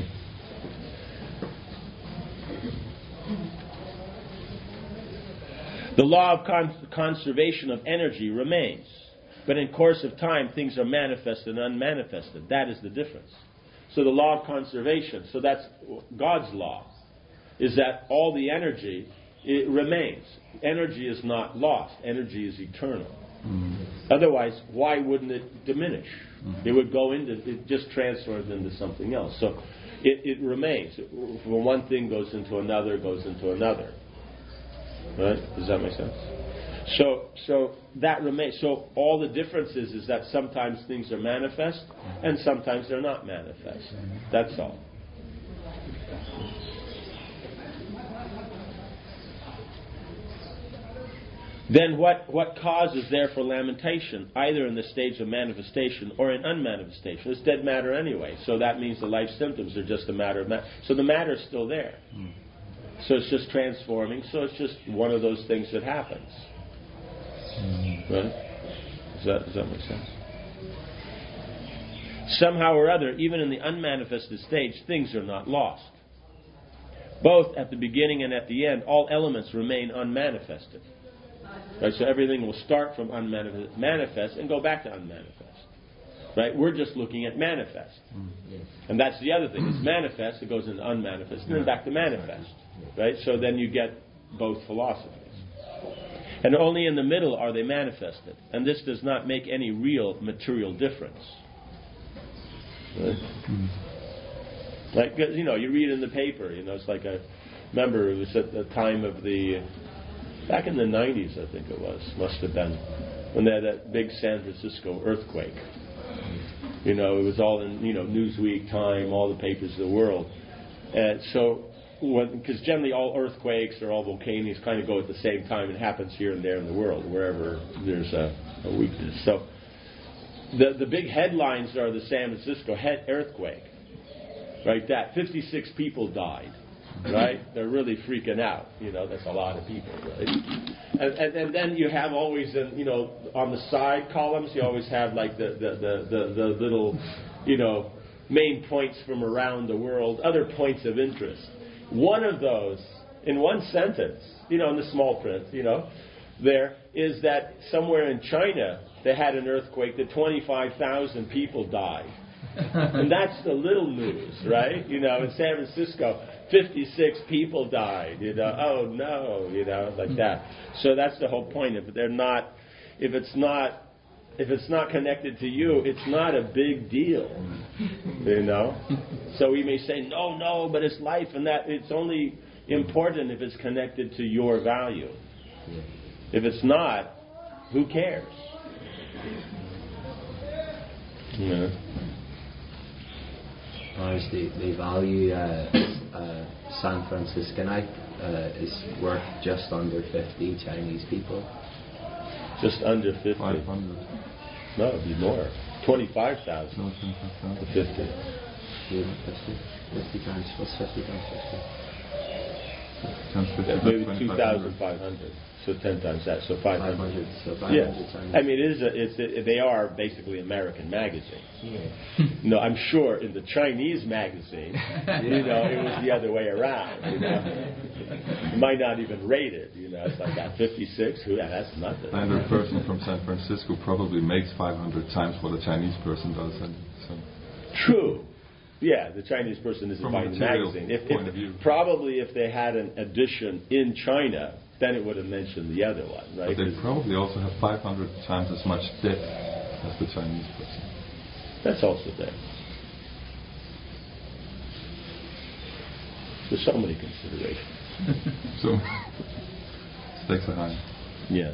The law of conservation of energy remains, but in course of time things are manifested and unmanifested. That is the difference. So the law of conservation, so that's God's law, is that all the energy, it remains. Energy is not lost. Energy is eternal. Otherwise, why wouldn't it diminish? It would go it just transfers into something else. So it remains. When one thing goes into another, goes into another. Right? Does that make sense? So that remains. So all the difference is that sometimes things are manifest and sometimes they're not manifest. That's all. Then what cause is there for lamentation, either in the stage of manifestation or in unmanifestation? It's dead matter anyway, so that means the life symptoms are just a matter of matter. So the matter is still there. So it's just transforming, so it's just one of those things that happens. Right? Does that make sense? Somehow or other, even in the unmanifested stage, things are not lost. Both at the beginning and at the end, all elements remain unmanifested. Right? So everything will start from manifest and go back to unmanifest. Right? We're just looking at manifest. Yes. And that's the other thing. It's manifest, it goes into unmanifest, and then back to manifest. Right? So then you get both philosophies. And only in the middle are they manifested. And this does not make any real material difference. Right? Like, you know, you read in the paper, you know, it's like I remember it was at the time of back in the 90s, I think it was, must have been, when they had that big San Francisco earthquake. You know, it was all in, you know, Newsweek, Time, all the papers of the world. And so, because generally all earthquakes or all volcanoes kind of go at the same time. It happens here and there in the world, wherever there's a weakness. So, the big headlines are the San Francisco earthquake. Right, that 56 people died. Right, they're really freaking out. You know, that's a lot of people. Right, and then you have always, you know, on the side columns, you always have like the little, you know, main points from around the world, other points of interest. One of those, in one sentence, you know, in the small print, you know, there is that somewhere in China they had an earthquake that 25,000 people died. And that's the little news, right? You know, in San Francisco, 56 people died. You know, oh no, you know, like that. So that's the whole point. If it's not connected to you, it's not a big deal. You know. So we may say, no, but it's life, and that it's only important if it's connected to your value. If it's not, who cares? Yeah. Whereas the value San Franciscanite is worth just under 50 Chinese people. Just under 50. 500. No, it'd be more. 25,000 No, to 50. 50 times, what's 50 times 50? Times 50, Yeah, maybe 2,500. 2,500. So 10 times that. So 500. 500, so 500 Yes. times. I mean, they are basically American magazines. No, I'm sure in the Chinese magazine, you know, it was the other way around. You know, it might not even rate it. You know, it's like that 56. That's nothing. And a person from San Francisco probably makes 500 times what a Chinese person does. And so. True. Yeah, the Chinese person isn't From a buying the material magazine. point of view. Probably if they had an edition in China, then it would have mentioned the other one, right? But they probably also have 500 times as much debt as the Chinese person. That's also there. There's so many considerations. So, stakes are high. Yes.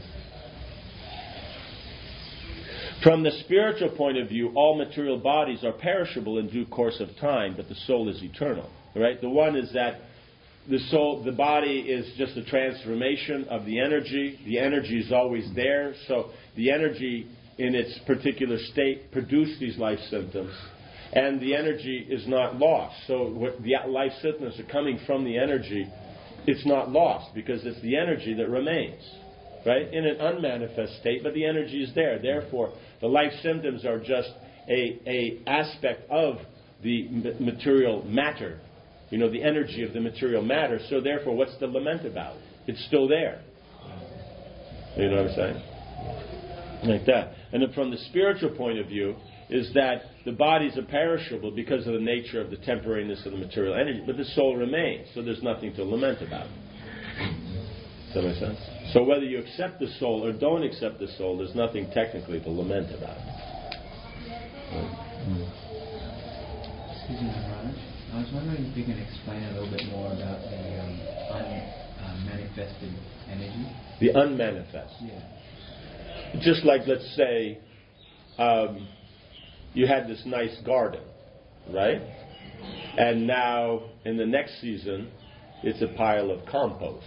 From the spiritual point of view, all material bodies are perishable in due course of time, but the soul is eternal. Right? The one is that the soul, the body is just a transformation of the energy. The energy is always there, so the energy in its particular state produces these life symptoms, and the energy is not lost. So what the life symptoms are coming from the energy, it's not lost because it's the energy that remains, right? In an unmanifest state, but the energy is there. Therefore, the life symptoms are just a aspect of the material matter. You know, the energy of the material matter. So therefore, what's to lament about? It's still there. You know what I'm saying? Like that. And then from the spiritual point of view, is that the bodies are perishable because of the nature of the temporariness of the material energy, but the soul remains. So there's nothing to lament about. Does that make sense? So whether you accept the soul or don't accept the soul, there's nothing technically to lament about. Excuse me, Maharaj. I was wondering if you can explain a little bit more about the unmanifested energy. The unmanifest. Yeah. Just like, let's say, you had this nice garden, right? And now, in the next season, it's a pile of compost.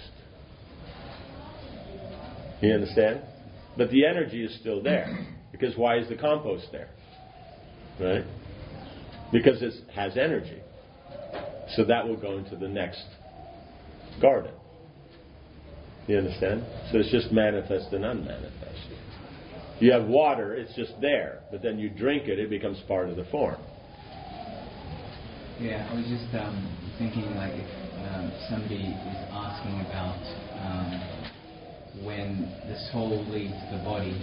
You understand? But the energy is still there. Because why is the compost there? Right? Because it has energy. So that will go into the next garden. You understand? So it's just manifest and unmanifest. You have water, it's just there, but then you drink it, it becomes part of the form. Yeah, I was just thinking, like, if somebody is asking about when the soul leaves the body,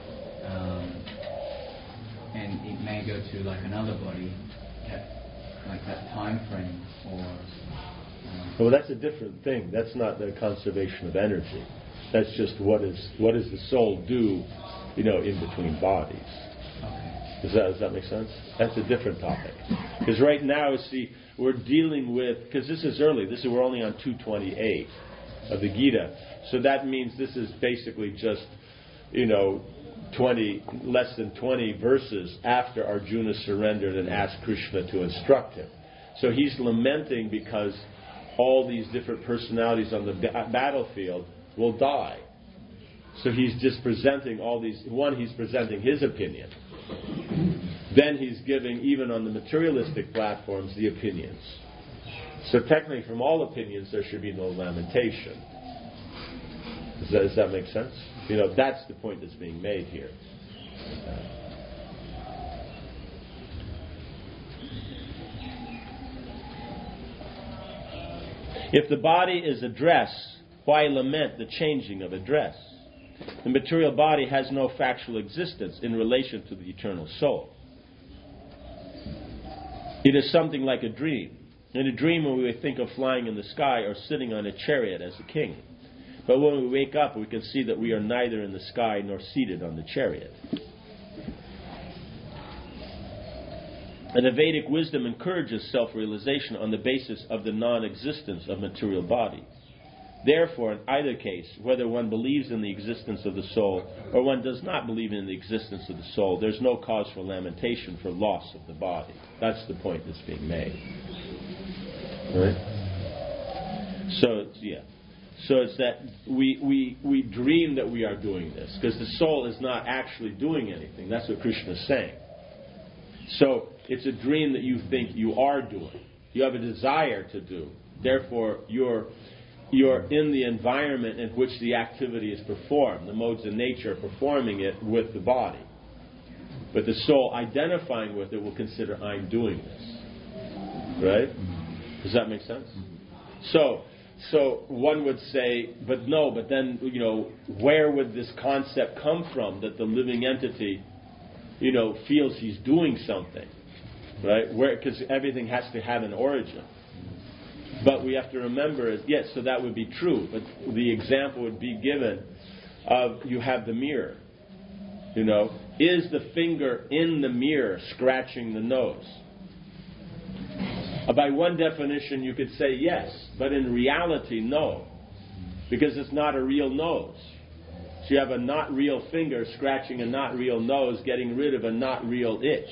and it may go to like another body, that time frame, or. Well, that's a different thing. That's not the conservation of energy. That's just what does the soul do, in between bodies. Okay. Does that make sense? That's a different topic. Because right now, see, we're dealing with, because this is early. We're only on 228 of the Gita. So that means this is basically just, less than 20 verses after Arjuna surrendered and asked Krishna to instruct him. So he's lamenting because all these different personalities on the battlefield will die. So he's just presenting all these. One, he's presenting his opinion. Then he's giving, even on the materialistic platforms, the opinions. So technically, from all opinions, there should be no lamentation. Does that make sense? That's the point that's being made here. If the body is a dress, why lament the changing of a dress? The material body has no factual existence in relation to the eternal soul. It is something like a dream. In a dream, we may think of flying in the sky or sitting on a chariot as a king. But when we wake up, we can see that we are neither in the sky nor seated on the chariot. And the Vedic wisdom encourages self-realization on the basis of the non-existence of material bodies. Therefore, in either case, whether one believes in the existence of the soul or one does not believe in the existence of the soul, there's no cause for lamentation for loss of the body. That's the point that's being made. Right? So it's that we dream that we are doing this, because the soul is not actually doing anything. That's what Krishna is saying. So it's a dream that you think you are doing. You have a desire to do. Therefore, you're in the environment in which the activity is performed. The modes of nature are performing it with the body. But the soul identifying with it will consider, I'm doing this. Right? Does that make sense? So one would say, but then, where would this concept come from that the living entity, feels he's doing something? Right? Because everything has to have an origin. But we have to remember, yes, so that would be true. But the example would be given of, you have the mirror. Is the finger in the mirror scratching the nose? By one definition, you could say yes, but in reality, no, because it's not a real nose. So you have a not real finger scratching a not real nose, getting rid of a not real itch.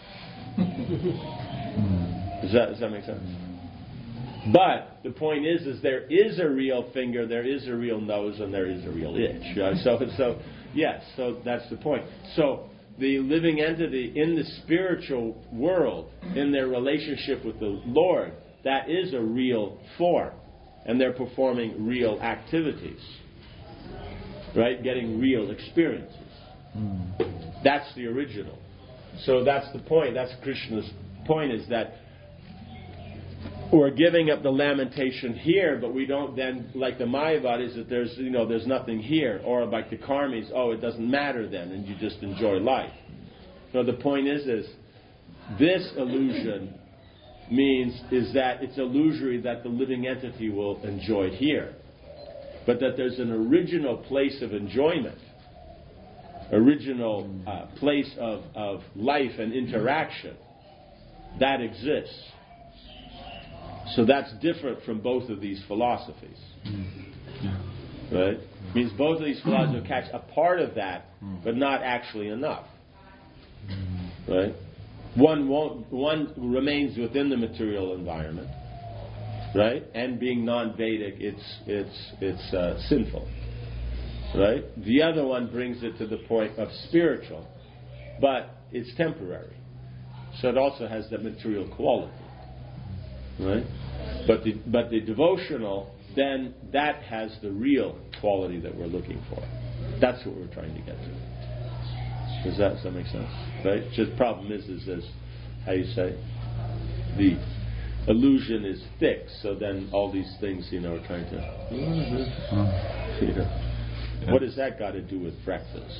Does that make sense? But the point is there is a real finger, there is a real nose, and there is a real itch. So that's the point. So the living entity in the spiritual world, in their relationship with the Lord, that is a real form. And they're performing real activities. Right? Getting real experiences. That's the original. So that's the point. That's Krishna's point, is that we're giving up the lamentation here, but we don't then, like the Mayavadis, that there's nothing here, or like the Karmis, it doesn't matter then, and you just enjoy life. No, the point is this illusion is that it's illusory that the living entity will enjoy here, but that there's an original place of enjoyment, original place of life and interaction that exists. So that's different from both of these philosophies. Right? It means both of these philosophies catch a part of that, but not actually enough. Right? One remains within the material environment, right? And being non-Vedic, it's sinful. Right? The other one brings it to the point of spiritual, but it's temporary. So it also has the material quality. Right? But the devotional, then that has the real quality that we're looking for. That's what we're trying to get to. Does that make sense? Right? Just the problem is as how you say, the illusion is thick, so then all these things, are trying to, what has that got to do with breakfast,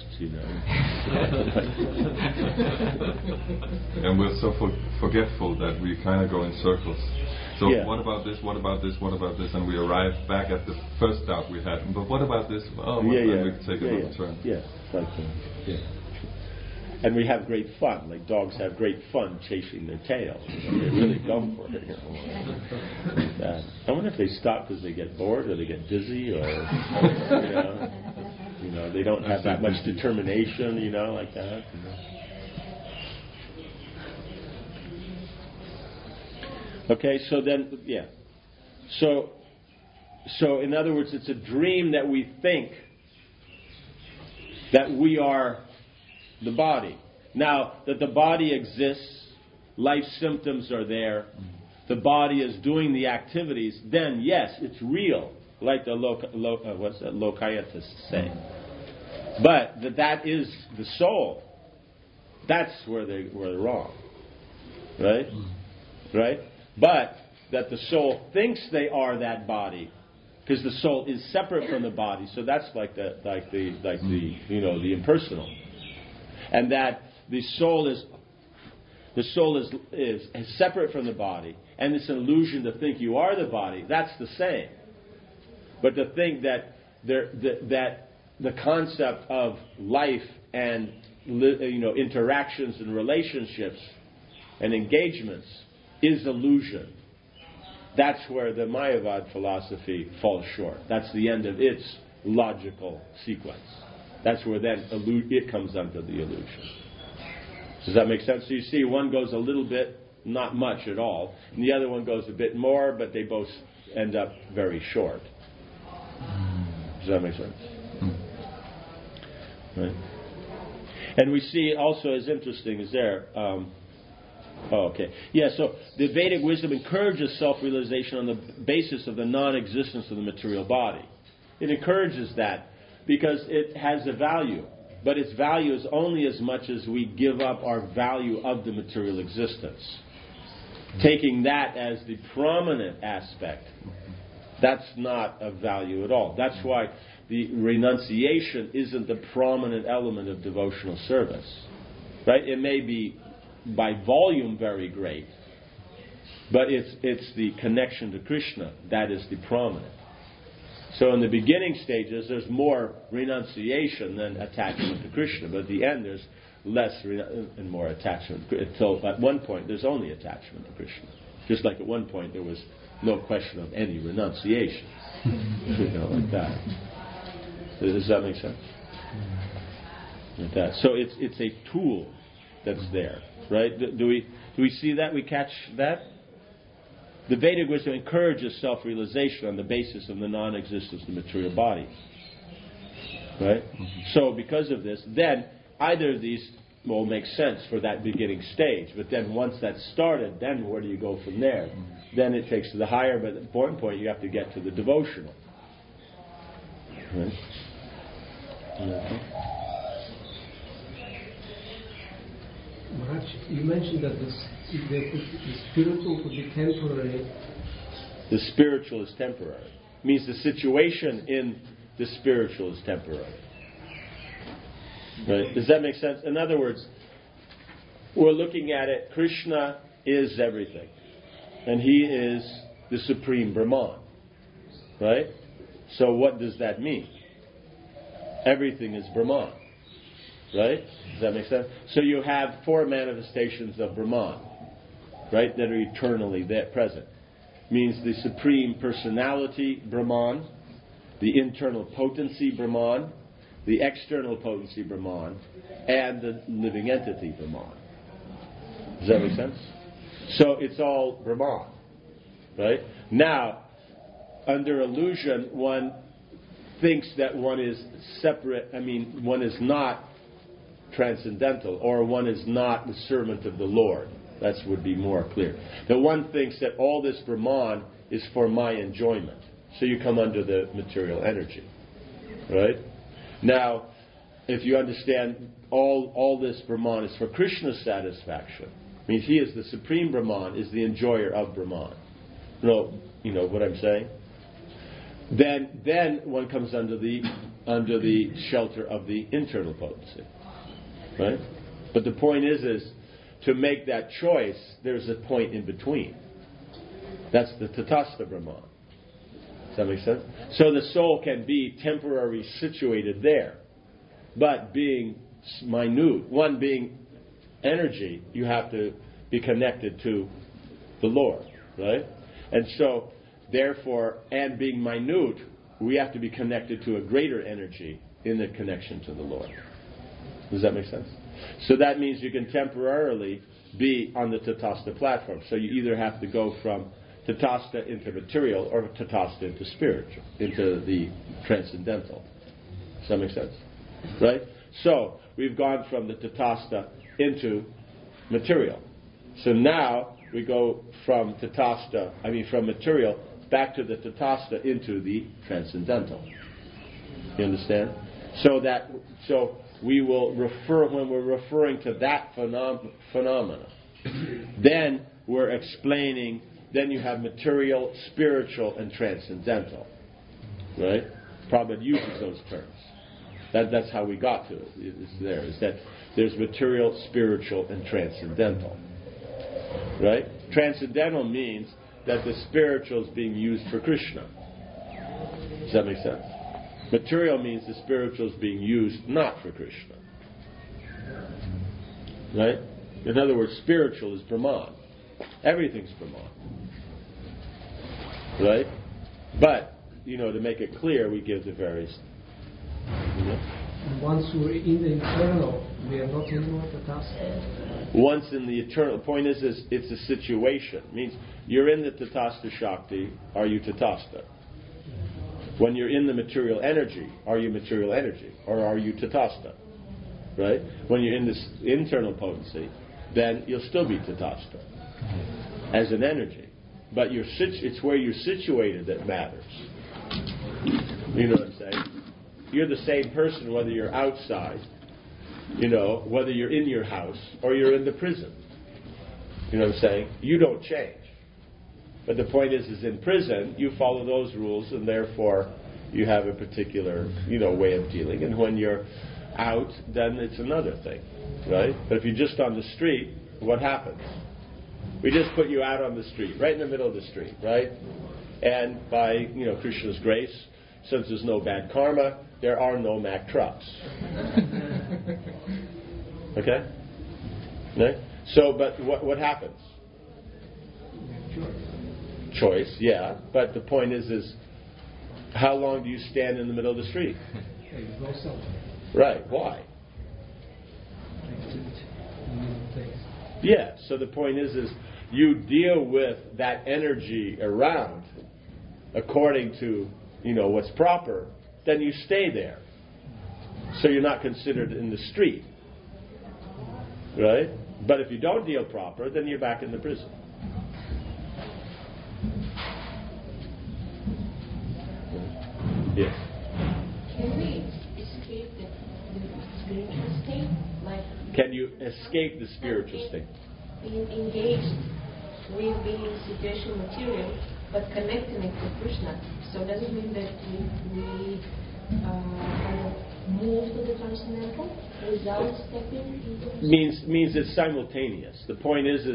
And we're so forgetful that we kind of go in circles. So what about this, what about this, what about this? And we arrive back at the first doubt we had. But what about this? Oh, we take another turn. Yeah, like and we have great fun. Like dogs have great fun chasing their tail. They really go for it. I wonder if they stop because they get bored or they get dizzy or they don't have that much determination. Like that. Okay, so then So in other words, it's a dream that we think that we are the body. Now, that the body exists, life symptoms are there, the body is doing the activities, then yes, it's real, like the Lokayatists say. But that is the soul. That's where they're wrong. Right? Right? But that the soul thinks they are that body, because the soul is separate from the body. So that's like the impersonal. And that the soul is separate from the body, and it's an illusion to think you are the body. That's the same. But to think that that the concept of life and interactions and relationships and engagements is illusion. That's where the Mayavad philosophy falls short. That's the end of its logical sequence. That's where then it comes under the illusion. Does that make sense? So you see, one goes a little bit, not much at all, and the other one goes a bit more, but they both end up very short. Does that make sense? Right. And we see also, as interesting as there, so the Vedic wisdom encourages self-realization on the basis of the non-existence of the material body. It encourages that because it has a value, but its value is only as much as we give up our value of the material existence. Taking that as the prominent aspect, that's not of value at all. That's why the renunciation isn't the prominent element of devotional service. Right? It may be by volume very great, but it's the connection to Krishna that is the prominent. So in the beginning stages, there's more renunciation than attachment to Krishna, but at the end there's less and more attachment. Until at one point there's only attachment to Krishna. Just like at one point there was no question of any renunciation. Like that. Does that make sense? Like that. So it's a tool that's there. Right? Do we see that? We catch that? The Vedic wisdom encourages self-realization on the basis of the non-existence of the material body. Right? So because of this, then either of these will make sense for that beginning stage, but then once that's started, then where do you go from there? Then it takes to the higher, but at the point you have to get to the devotional. Right? Maharaj, you mentioned that the spiritual could be temporary. The spiritual is temporary. It means the situation in the spiritual is temporary. Right? Does that make sense? In other words, we're looking at it, Krishna is everything. And he is the supreme Brahman. Right? So what does that mean? Everything is Brahman. Right? Does that make sense? So you have four manifestations of Brahman, right, that are eternally there, present. Means the supreme personality Brahman, the internal potency Brahman, the external potency Brahman, and the living entity Brahman. Does that make sense? So it's all Brahman, right? Now, under illusion, one thinks that one is separate. One is not transcendental, or one is not the servant of the Lord. That would be more clear. That one thinks that all this Brahman is for my enjoyment. So you come under the material energy. Right? Now, if you understand, all this Brahman is for Krishna's satisfaction. It means he is the supreme Brahman, is the enjoyer of Brahman. You know what I'm saying? Then one comes under the shelter of the internal potency, right? But the point is to make that choice, there's a point in between. That's the Tatastha Brahman. Does that make sense? So the soul can be temporarily situated there, but being minute, one being energy, you have to be connected to the Lord, right? And so, therefore, and being minute, we have to be connected to a greater energy in the connection to the Lord. Does that make sense? So that means you can temporarily be on the Tatastha platform. So you either have to go from Tatastha into material or Tatastha into spiritual, into the transcendental. Does that make sense? Right? So we've gone from the Tatastha into material. So now we go from from material back to the Tatastha into the transcendental. You understand? So we will refer, when we're referring to that phenomena, then we're explaining, then you have material, spiritual, and transcendental. Right? Prabhupada uses those terms. That's how we got to it. Is that there's material, spiritual, and transcendental. Right? Transcendental means that the spiritual is being used for Krishna. Does that make sense? Material means the spiritual is being used not for Krishna. Right? In other words, spiritual is Brahman. Everything's Brahman. Right? But, to make it clear, we give the various... Once we're in the eternal, we are not anymore Tatastha. Once in the eternal, the point is it's a situation. It means you're in the Tatastha Shakti, are you Tatastha? When you're in the material energy, are you material energy? Or are you Tatastha? Right? When you're in this internal potency, then you'll still be Tatastha as an energy. But it's where you're situated that matters. You know what I'm saying? You're the same person whether you're outside, whether you're in your house or you're in the prison. You know what I'm saying? You don't change. But the point is in prison, you follow those rules, and therefore you have a particular, way of dealing. And when you're out, then it's another thing, right? But if you're just on the street, what happens? We just put you out on the street, right in the middle of the street, right? And by, Krishna's grace, since there's no bad karma, there are no Mack trucks. Okay? Right? So, but what happens? Choice, yeah. But the point is how long do you stand in the middle of the street? You go somewhere. Right. Why? Yeah. So the point is you deal with that energy around according to what's proper. Then you stay there. So you're not considered in the street. Right? But if you don't deal proper, then you're back in the prison. Yes. Can we escape the spiritual state? Can you escape the spiritual state? Engaged with being situation material, but connecting it to Krishna. So does it mean that we kind of move to the transcendental without stepping into? Means it's simultaneous. The point is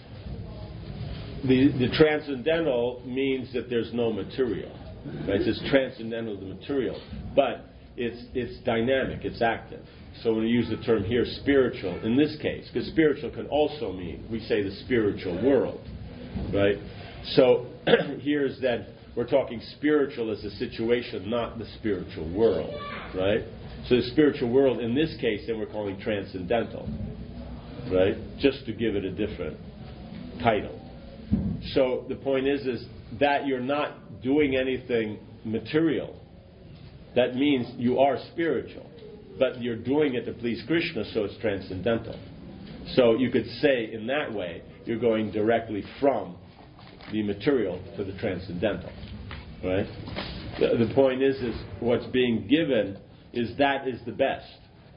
the transcendental means that there's no material. Right? It's transcendental to the material, but it's dynamic, it's active. So when we use the term here, spiritual, in this case, because spiritual can also mean, we say the spiritual world, right? So here's that we're talking spiritual as a situation, not the spiritual world, right? So the spiritual world, in this case, then we're calling transcendental, right? Just to give it a different title. So the point is that you're not doing anything material. That means you are spiritual, but you're doing it to please Krishna, so it's transcendental. So you could say in that way, you're going directly from the material to the transcendental, right? The point is what's being given is that is the best.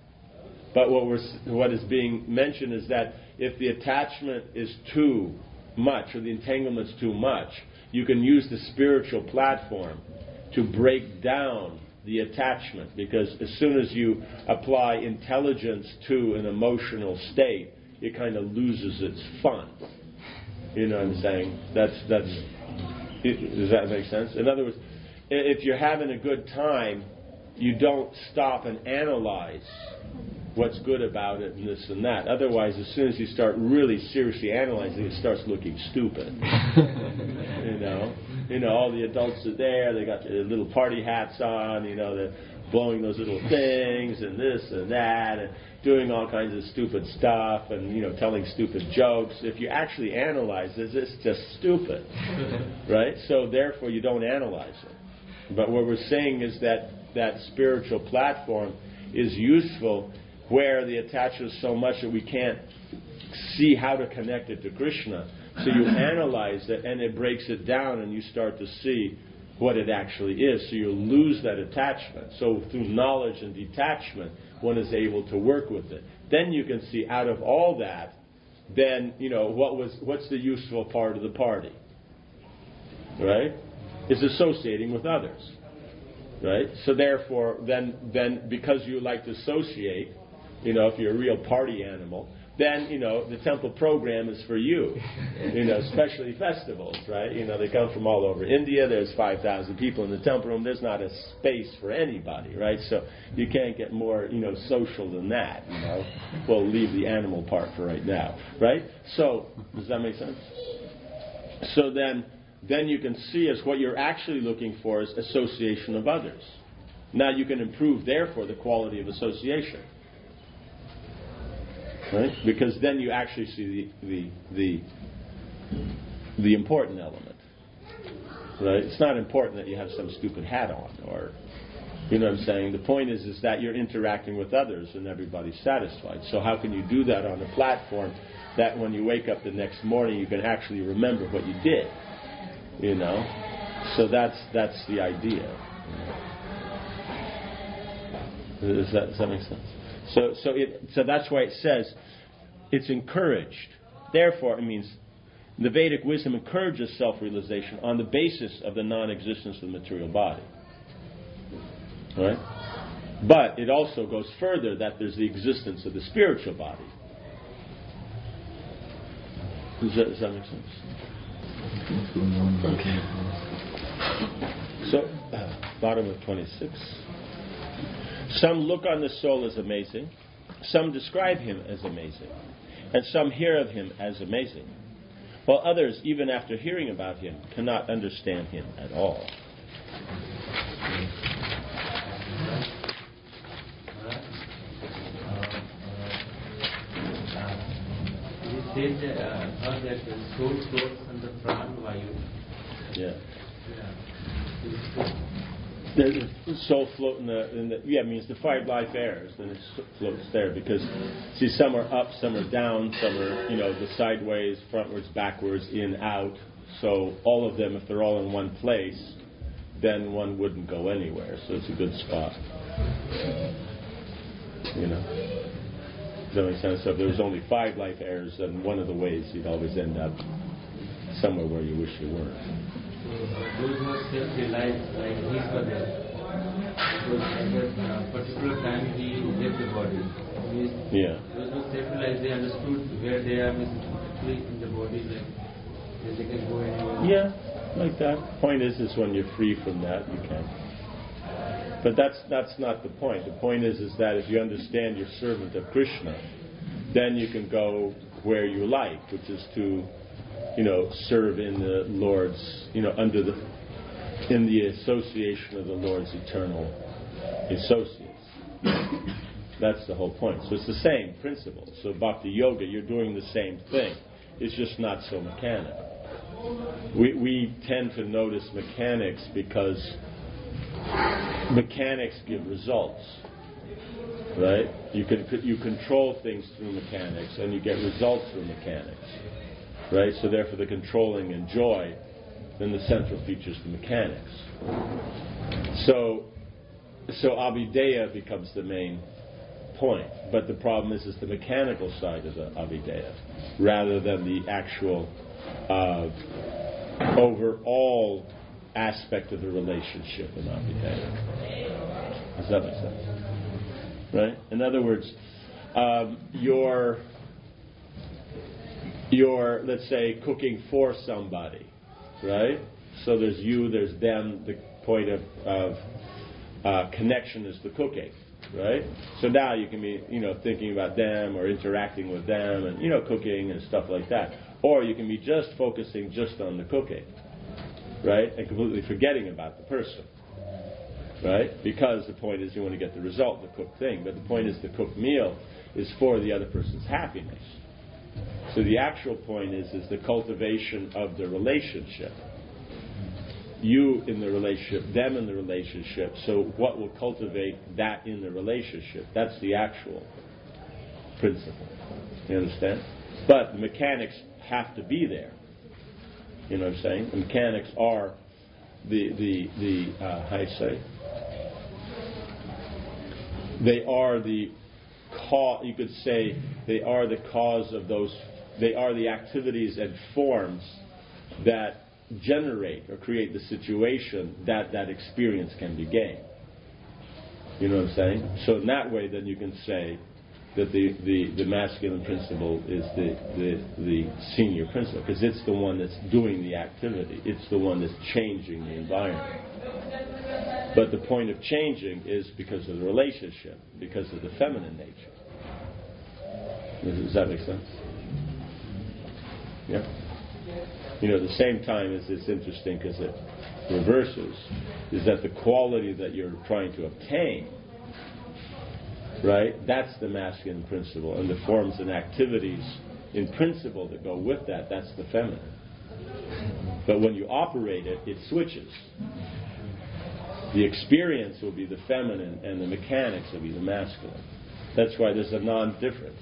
But what is being mentioned is that if the attachment is too much, or the entanglement's too much, you can use the spiritual platform to break down the attachment, because as soon as you apply intelligence to an emotional state, it kind of loses its fun. You know what I'm saying? Does that make sense? In other words, if you're having a good time, you don't stop and analyze what's good about it and this and that. Otherwise, as soon as you start really seriously analyzing, it starts looking stupid. You know, all the adults are there. They got their little party hats on. You know, they're blowing those little things and this and that, and doing all kinds of stupid stuff, and telling stupid jokes. If you actually analyze this, it's just stupid, right? So therefore, you don't analyze it. But what we're saying is that spiritual platform is useful where the attachment is so much that we can't see how to connect it to Krishna. So you analyze it, and it breaks it down, and you start to see what it actually is. So you lose that attachment. So through knowledge and detachment, one is able to work with it. Then you can see out of all that, then what's the useful part of the party, right? Is associating with others, right? So therefore, then because you like to associate, if you're a real party animal, then, the temple program is for you, especially festivals, right? They come from all over India. There's 5,000 people in the temple room. There's not a space for anybody, right? So you can't get more, social than that, We'll leave the animal part for right now, right? So, does that make sense? So then you can see as what you're actually looking for is association of others. Now you can improve, therefore, the quality of association. Right? Because then you actually see the important element. Right? It's not important that you have some stupid hat on, or you know what I'm saying. The point is that you're interacting with others and everybody's satisfied. So how can you do that on a platform that when you wake up the next morning you can actually remember what you did? So that's the idea. Does that make sense? So that's why it says it's encouraged. Therefore, it means the Vedic wisdom encourages self-realization on the basis of the non-existence of the material body. Right? But it also goes further that there's the existence of the spiritual body. Does that make sense? Okay. So, bottom of 26. Some look on the soul as amazing, some describe him as amazing, and some hear of him as amazing, while others, even after hearing about him, cannot understand him at all. You said that the soul floats on the prana vayu. Yeah. The soul float in the means the five life airs, then it floats there, because see, some are up, some are down, some are the sideways, frontwards, backwards, in, out. So all of them, if they're all in one place, then one wouldn't go anywhere. So it's a good spot. Does that make sense? So if there was only 5 life airs, then one of the ways you'd always end up somewhere where you wish you were. Those who are self-realized, like Ishvara, because at that particular time he left the body. Yeah. Those who are self-realized, they understood where they are actually in the body, like they can go anywhere. Yeah, like that. Point is when you're free from that, you can. But that's not the point. The point is that if you understand you're servant of Krishna, then you can go where you like, which is to serve in the Lord's, in the association of the Lord's eternal associates. That's the whole point. So it's the same principle. So Bhakti Yoga, you're doing the same thing. It's just not so mechanical. We tend to notice mechanics because mechanics give results. Right? You control things through mechanics, and you get results through mechanics. Right? So therefore the controlling and joy, then the central features the mechanics. So Abhideya becomes the main point. But the problem is the mechanical side of the avideya, rather than the actual overall aspect of the relationship in avideya. Does that make sense? Right? In other words, you're let's say cooking for somebody, right? So there's you, there's them. The point of connection is the cooking, right? So now you can be, thinking about them or interacting with them and, cooking and stuff like that. Or you can be just focusing just on the cooking, right? And completely forgetting about the person, right? Because the point is you want to get the result, the cooked thing. But the point is the cooked meal is for the other person's happiness. So the actual point is the cultivation of the relationship. You in the relationship, them in the relationship. So what will cultivate that in the relationship? That's the actual principle. You understand? But the mechanics have to be there. You know what I'm saying? The mechanics are the how you say? They are the cause. You could say they are the cause of those. They are the activities and forms that generate or create the situation that experience can be gained. You know what I'm saying? So in that way, then you can say that the masculine principle is the senior principle, because it's the one that's doing the activity. It's the one that's changing the environment. But the point of changing is because of the relationship, because of the feminine nature. Does that make sense? Yeah? At the same time, it's interesting because it reverses, is that the quality that you're trying to obtain, right, that's the masculine principle, and the forms and activities in principle that go with that, that's the feminine. But when you operate it, it switches. The experience will be the feminine, and the mechanics will be the masculine. That's why there's a non-difference.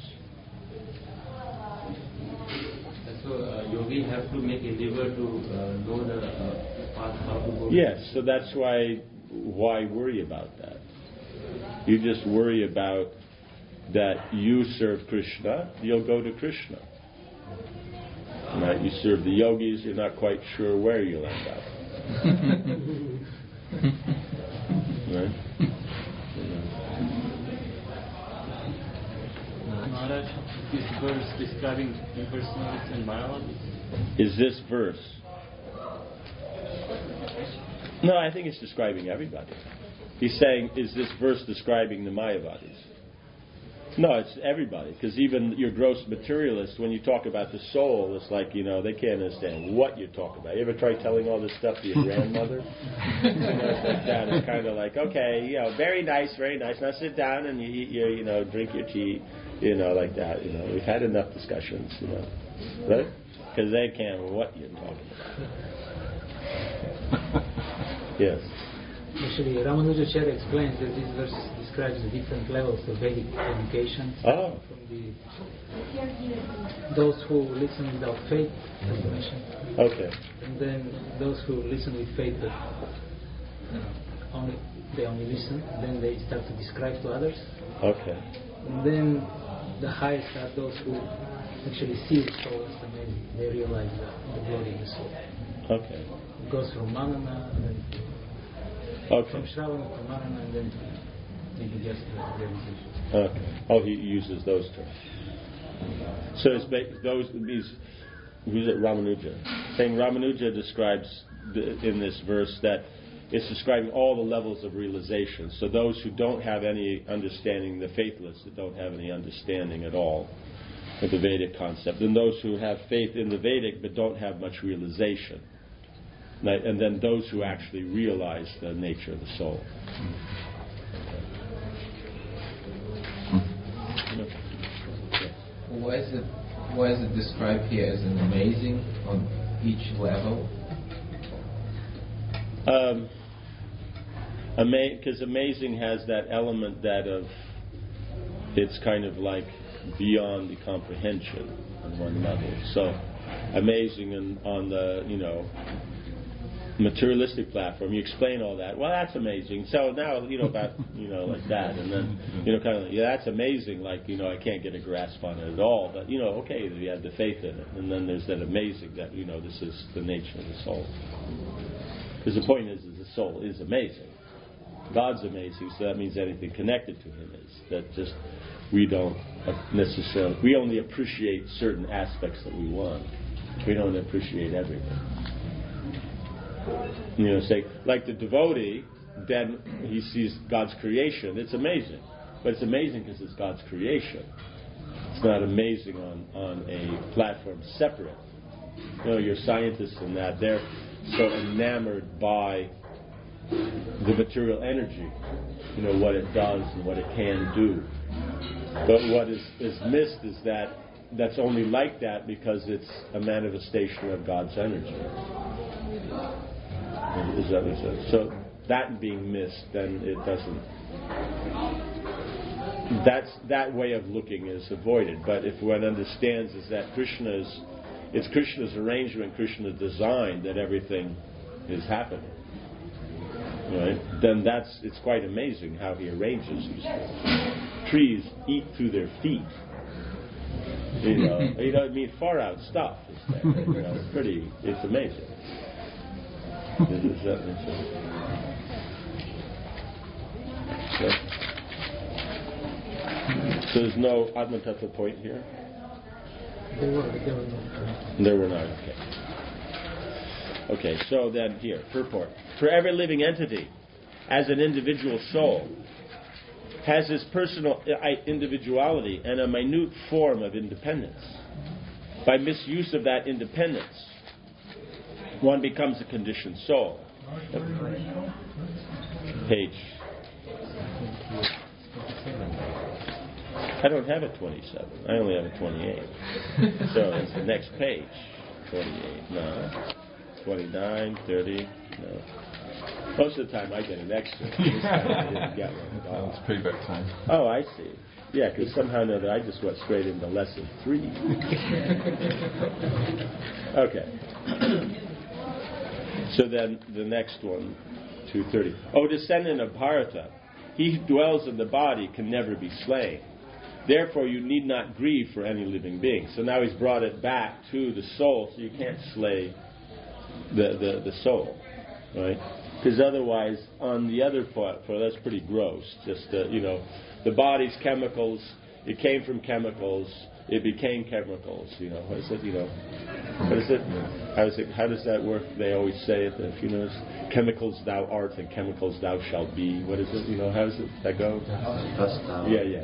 So yogi have to make endeavor to know the path how to go. Yes, so that's why worry about that? You just worry about that you serve Krishna, you'll go to Krishna. Right? You serve the yogis, you're not quite sure where you'll end up. Right? Maharaj, this verse describing impersonalities and Mayavadis? Is this verse? No, I think it's describing everybody. He's saying, is this verse describing the Mayavadis? No, it's everybody. Because even your gross materialists, when you talk about the soul, it's like, they can't understand what you talk about. You ever try telling all this stuff to your grandmother? It's like that. It's kind of like, okay, very nice, very nice. Now sit down and you eat your, drink your tea, like that. We've had enough discussions, right? Because they can't what you're talking about. Yes. Actually, Ramanujacharya explains that this verse describes the different levels of Vedic education. Oh. From those who listen without faith, as you mentioned. Okay. And then those who listen with faith, but they only listen. Then they start to describe to others. Okay. And then the highest are those who actually see the soul, and then they realize the glory of the soul. Okay. It goes from Manana, and then from Shravana to Manana, and then maybe just the realization. Okay. Oh, he uses those terms. So who's it? Ramanuja. Saying Ramanuja describes in this verse that it's describing all the levels of realization. So those who don't have any understanding, the faithless that don't have any understanding at all of the Vedic concept, and those who have faith in the Vedic but don't have much realization. And then those who actually realize the nature of the soul. Why is it described here as an amazing on each level? Because amazing has that element that of it's kind of like beyond the comprehension on one level. So amazing on the materialistic platform, you explain all that. Well, that's amazing. So now, about, like that. And then, kind of, that's amazing. Like, I can't get a grasp on it at all. But, okay, you have the faith in it. And then there's that amazing that, this is the nature of the soul. Because the point is the soul is amazing. God's amazing, so that means anything connected to Him is. That just, we don't necessarily, we only appreciate certain aspects that we want. We don't appreciate everything. Say, like the devotee, then he sees God's creation. It's amazing. But it's amazing because it's God's creation. It's not amazing on a platform separate. Your scientists and that, they're so enamored by the material energy, what it does and what it can do. But what is missed is that that's only like that because it's a manifestation of God's energy. Does that make sense? So that being missed, then it doesn't. That way of looking is avoided. But if one understands is that it's Krishna's arrangement, Krishna's design that everything is happening, right? Then it's quite amazing how He arranges these things. Trees eat through their feet. Far out stuff. It's amazing. Does that make sense? So there's no Atma Tattva point here? There were not. Okay, so then here, purport. For every living entity, as an individual soul, has its personal individuality and a minute form of independence. By misuse of that independence, one becomes a conditioned soul. Page. I don't have a 27. I only have a 28. So it's the next page. 28. No. 29, 30. No. Most of the time I get an extra. This time I didn't get one. Oh, it's payback time. Oh, I see. Yeah, because somehow or another I just went straight into lesson 3. Okay. So then the next one, 230. O descendant of Bharata, he who dwells in the body can never be slain. Therefore you need not grieve for any living being. So now he's brought it back to the soul, so you can't slay the soul, right? Because otherwise, on the other part, that's pretty gross. Just the body's chemicals. It came from chemicals. It became chemicals. What is it? What is it? How does that work? They always say at the funerals, "Chemicals thou art, and chemicals thou shalt be." What is it? How does that go? Yeah.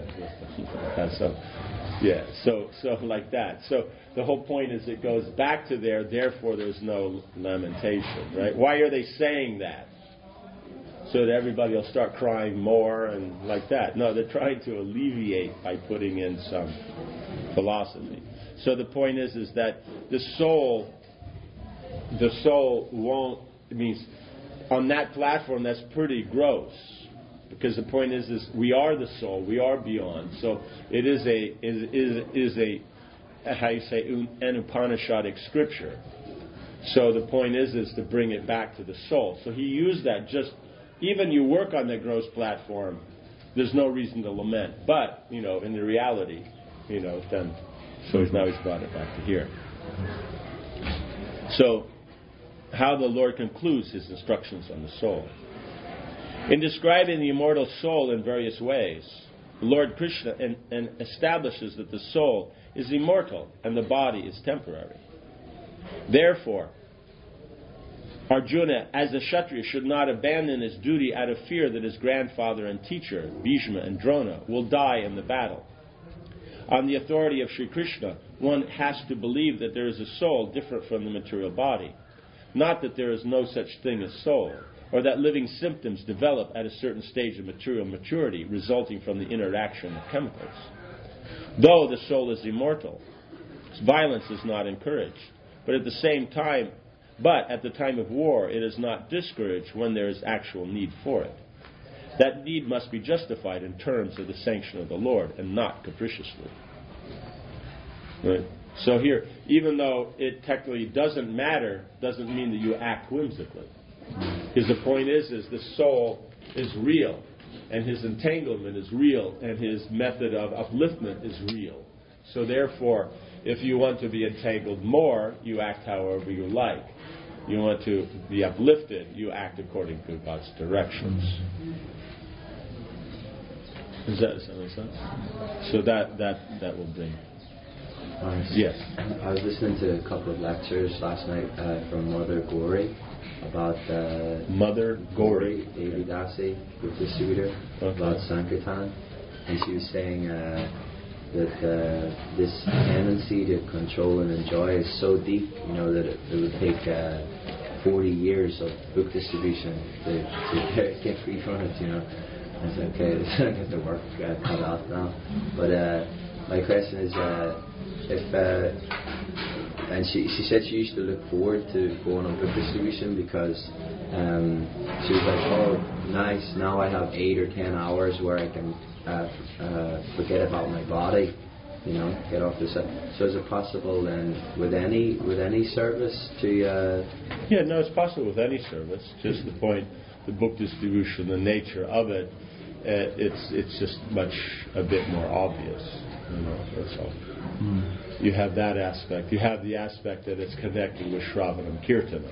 So like that. So the whole point is it goes back to there. Therefore, there's no lamentation, right? Why are they saying that? So that everybody will start crying more and like that. No, they're trying to alleviate by putting in some philosophy. So the point is that the soul won't. It means on that platform that's pretty gross, because the point is we are the soul, we are beyond. So it is a how you say an Upanishadic scripture. So the point is to bring it back to the soul. So he used that just. Even you work on that gross platform, there's no reason to lament. But, in the reality, then, so he's brought it back to here. So, how the Lord concludes His instructions on the soul. In describing the immortal soul in various ways, the Lord Krishna and establishes that the soul is immortal and the body is temporary. Therefore, Arjuna, as a Kshatriya, should not abandon his duty out of fear that his grandfather and teacher, Bhishma and Drona, will die in the battle. On the authority of Sri Krishna, one has to believe that there is a soul different from the material body. Not that there is no such thing as soul, or that living symptoms develop at a certain stage of material maturity resulting from the interaction of chemicals. Though the soul is immortal, violence is not encouraged, but at the time of war, it is not discouraged when there is actual need for it. That need must be justified in terms of the sanction of the Lord and not capriciously. Right? So here, even though it technically doesn't matter, doesn't mean that you act whimsically. Because the point is the soul is real, and his entanglement is real, and his method of upliftment is real. So therefore, if you want to be entangled more, you act however you like. You want to be uplifted, you act according to God's directions. Does that make sense? So that will bring. Yes. I was listening to a couple of lectures last night from Mother Gauri about Mother Gauri, Devi Dasi, the distributor, about Sankirtan, and she was saying that this tendency to control and enjoy is so deep, that it would take 40 years of book distribution to get free from it. I said, okay, I get the work cut out now. But my question is, and she said she used to look forward to going on book distribution because she was like, oh, nice, now I have 8 or 10 hours where I can forget about my body, get off the side. So is it possible then with any service to? Yeah, no, it's possible with any service. Just the point, the book distribution, the nature of it, it's just a bit more obvious. That's all. You have that aspect. You have the aspect that it's connected with Shravanam Kirtanam.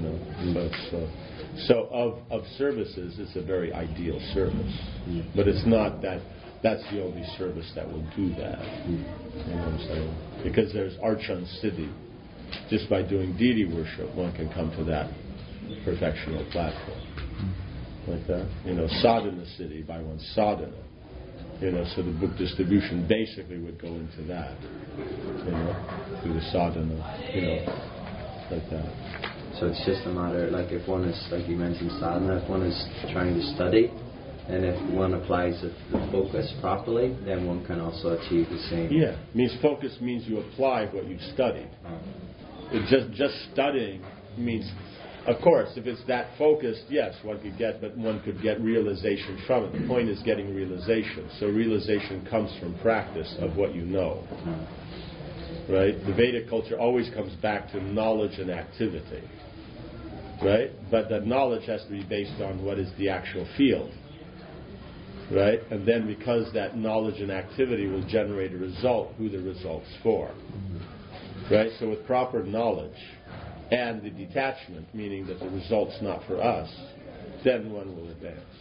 So of services, it's a very ideal service, but it's not that. That's the only service that will do that. You know what I'm saying? Because there's Archan Siddhi. Just by doing deity worship, one can come to that perfectional platform. Like that. Sadhana Siddhi by one's sadhana. So the book distribution basically would go into that. Through the sadhana, like that. So it's just a matter, like if one is, like you mentioned, sadhana, if one is trying to study, and if one applies the focus properly, then one can also achieve the same. Yeah, focus means you apply what you've studied. Just studying means, of course, if it's that focused, yes, one could get realization from it. The point is getting realization. So realization comes from practice of what you know. Right? The Vedic culture always comes back to knowledge and activity. Right? But that knowledge has to be based on what is the actual field. Right? And then because that knowledge and activity will generate a result, who the result's for. Right? So with proper knowledge and the detachment, meaning that the result's not for us, then one will advance.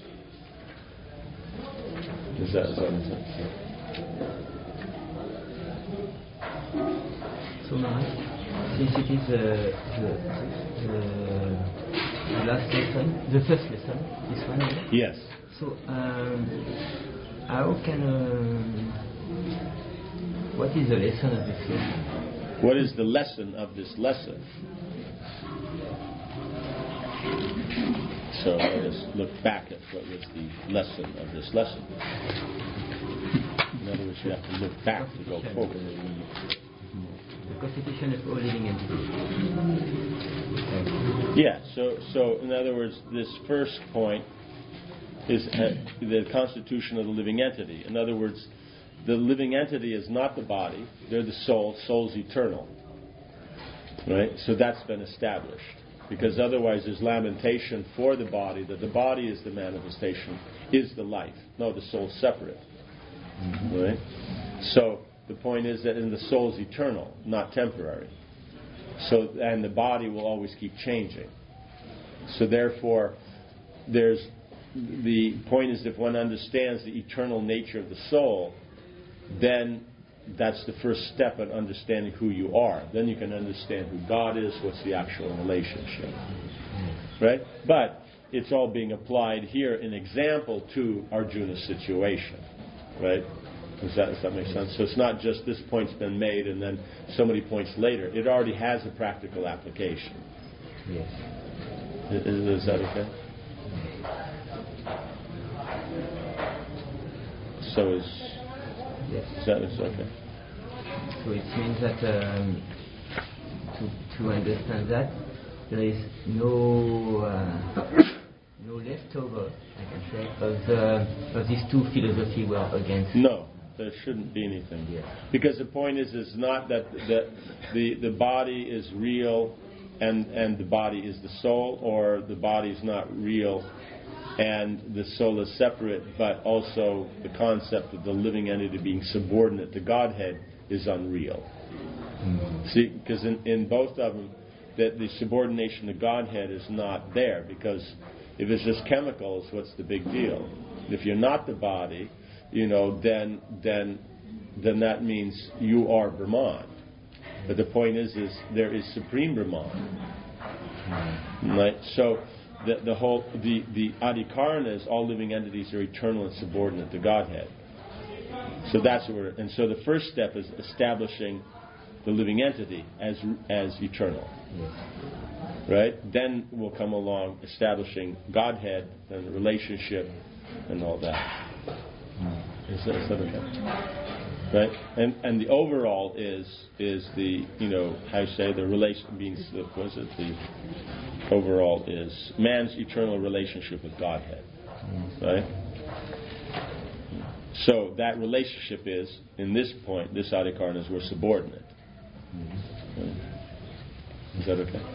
Does that make sense? So now, since it is the last lesson, the first lesson, this one? Yes. So, how can... what is the lesson of this lesson? What is the lesson of this lesson? So let us look back at what was the lesson of this lesson. In other words, you have to look back to go forward. The constitution of all living entities. Yeah, so in other words, this first point is the constitution of the living entity. In other words, the living entity is not the body, they're the soul. Soul's eternal. Right? So that's been established. Because otherwise there's lamentation for the body, that the body is the manifestation, is the life. No, the soul's separate. Right? So the point is that the soul's eternal, not temporary. So, and the body will always keep changing. So therefore, the point is, if one understands the eternal nature of the soul, then that's the first step in understanding who you are. Then you can understand who God is, what's the actual relationship. Right? But it's all being applied here in example to Arjuna's situation. Right? Does that make sense? So it's not just this point's been made and then so many points later. It already has a practical application. Yes. Is that okay? So is that okay? So it means that to understand that there is no leftover, I can say, of these two philosophies were against. No, there shouldn't be anything. Yes. Because the point is not that the body is real and the body is the soul, or the body is not real and the soul is separate, but also the concept of the living entity being subordinate to Godhead is unreal. See, because in both of them, that the subordination to Godhead is not there, because if it's just chemicals, what's the big deal? If you're not the body, then that means you are Brahman. But the point is there is supreme Brahman, right? So the Adhikaranas, all living entities, are eternal and subordinate to Godhead. So that's what and so the first step is establishing the living entity as eternal. Right? Then we'll come along establishing Godhead and the relationship and all that. Is that okay? Right? And the overall is the, how you say, the relation means, the overall is man's eternal relationship with Godhead. Right? So that relationship is, in this point, this Adhikaranas, we're subordinate. Right? Is that okay?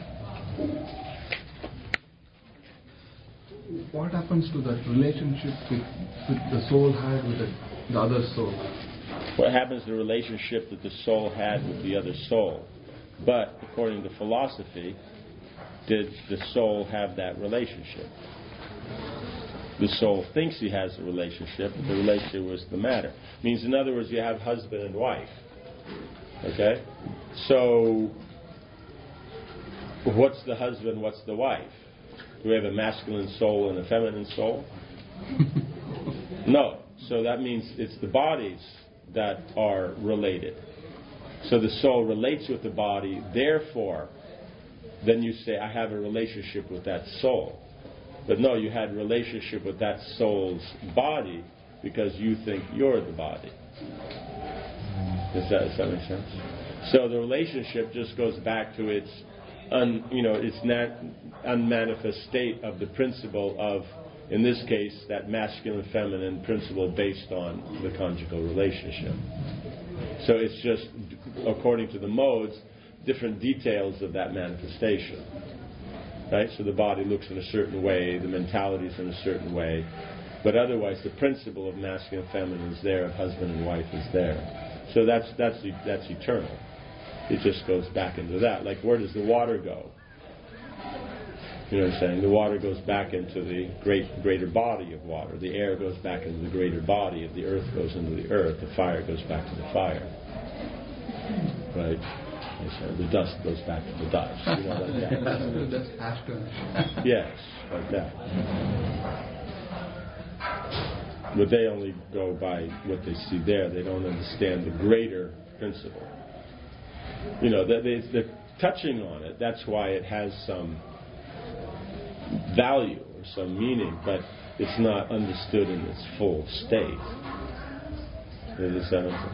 What happens to that relationship with the soul had with the other soul? What happens to the relationship that the soul had with the other soul? But according to philosophy, did the soul have that relationship? The soul thinks he has a relationship, but the relationship was the matter. Means, in other words, you have husband and wife. Okay? So, what's the husband, what's the wife? Do we have a masculine soul and a feminine soul? No. So that means it's the bodies that are related. So the soul relates with the body, therefore, then you say, I have a relationship with that soul. But no, you had a relationship with that soul's body because you think you're the body. Does that make sense? So the relationship just goes back to its unmanifest state of the principle of, in this case, that masculine-feminine principle based on the conjugal relationship. So it's just, according to the modes, different details of that manifestation. Right? So the body looks in a certain way, the mentality is in a certain way, but otherwise the principle of masculine and feminine is there, of husband and wife is there. So that's eternal. It just goes back into that. Like, where does the water go? You know what I'm saying? The water goes back into the greater body of water. The air goes back into the greater body. The earth goes into the earth. The fire goes back to the fire. Right? The dust goes back to the dust. You know, like that. Yes, like that. But they only go by what they see there. They don't understand the greater principle. You know, they're touching on it. That's why it has some value or some meaning, but it's not understood in its full state. Is that okay?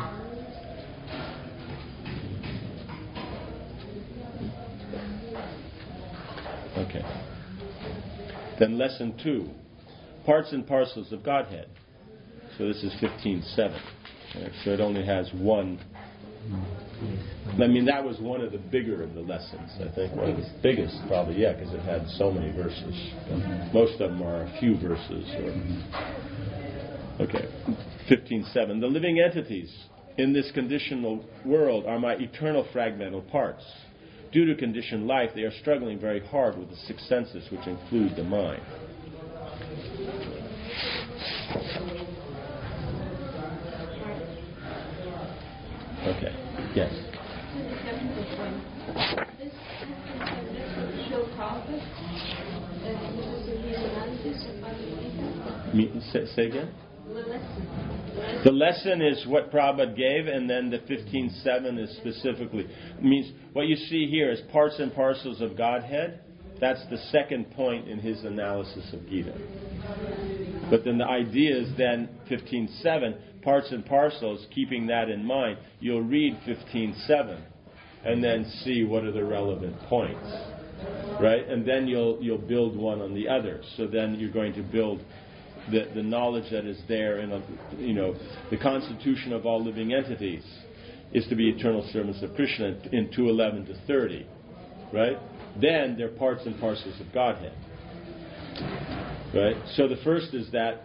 Okay. Then lesson 2, parts and parcels of Godhead. So this is 15.7. So it only has one. I mean, that was one of the bigger of the lessons, I think. One of the biggest, probably, because it had so many verses. Most of them are a few verses. Okay. 15.7. The living entities in this conditional world are my eternal fragmental parts. Due to conditioned life, they are struggling very hard with the 6 senses, which include the mind. Okay. Yes. Say again? The lesson is what Prabhupada gave, and then the 15.7 is specifically. Means what you see here is parts and parcels of Godhead. That's the second point in his analysis of Gita. But then the idea is then 15.7, parts and parcels, keeping that in mind, you'll read 15.7 and then see what are the relevant points. Right? And then you'll build one on the other. So then you're going to build the knowledge that is there in the constitution of all living entities is to be eternal servants of Krishna in 2:11 to 30. right? Then they're parts and parcels of Godhead, right? So the first is that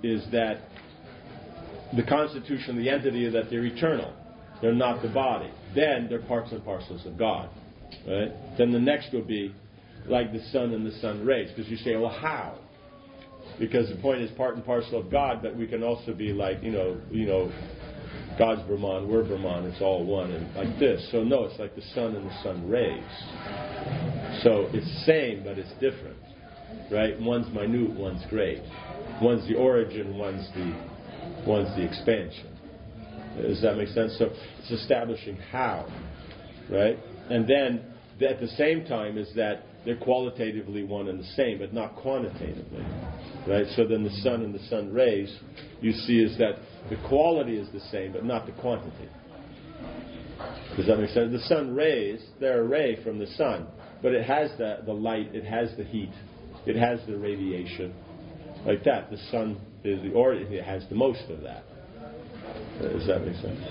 the constitution, the entity, that they're eternal. They're not the body. Then they're parts and parcels of God, right? Then the next will be like the sun and the sun rays, because you say, well, how? Because the point is part and parcel of God, but we can also be like, God's Brahman, we're Brahman, it's all one, and like this. So no, it's like the sun and the sun rays. So it's the same, but it's different, right? One's minute, one's great. One's the origin, one's the expansion. Does that make sense? So it's establishing how, right? And then at the same time is that they're qualitatively one and the same, but not quantitatively, right? So then the sun and the sun rays, you see, is that the quality is the same, but not the quantity. Does that make sense? The sun rays, they're a ray from the sun, but it has the light, it has the heat, it has the radiation, like that. The sun is the origin; it has the most of that. Does that make sense?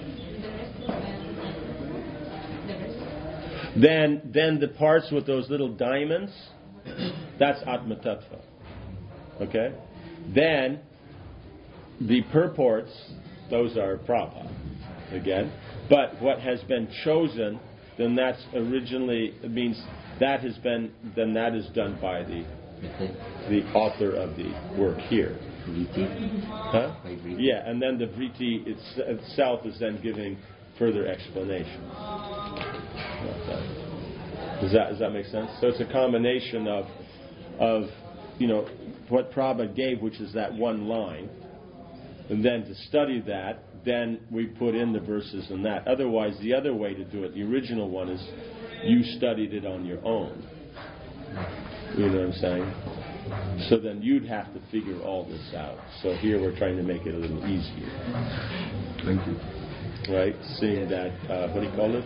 Then the parts with those little diamonds, that's Atma Tattva. Okay? Then the purports, those are Prabhupada again. But what has been chosen, then that's originally, it means that has been, then that is done by the author of the work here. Huh? Yeah, and then the Vritti itself is then giving further explanation. Does that make sense? So it's a combination of what Prabhupada gave, which is that one line, and then to study that, then we put in the verses and that. Otherwise, the other way to do it, the original one, is you studied it on your own. You know what I'm saying? So then you'd have to figure all this out. So here we're trying to make it a little easier. Thank you. Right? Seeing that, what do you call it?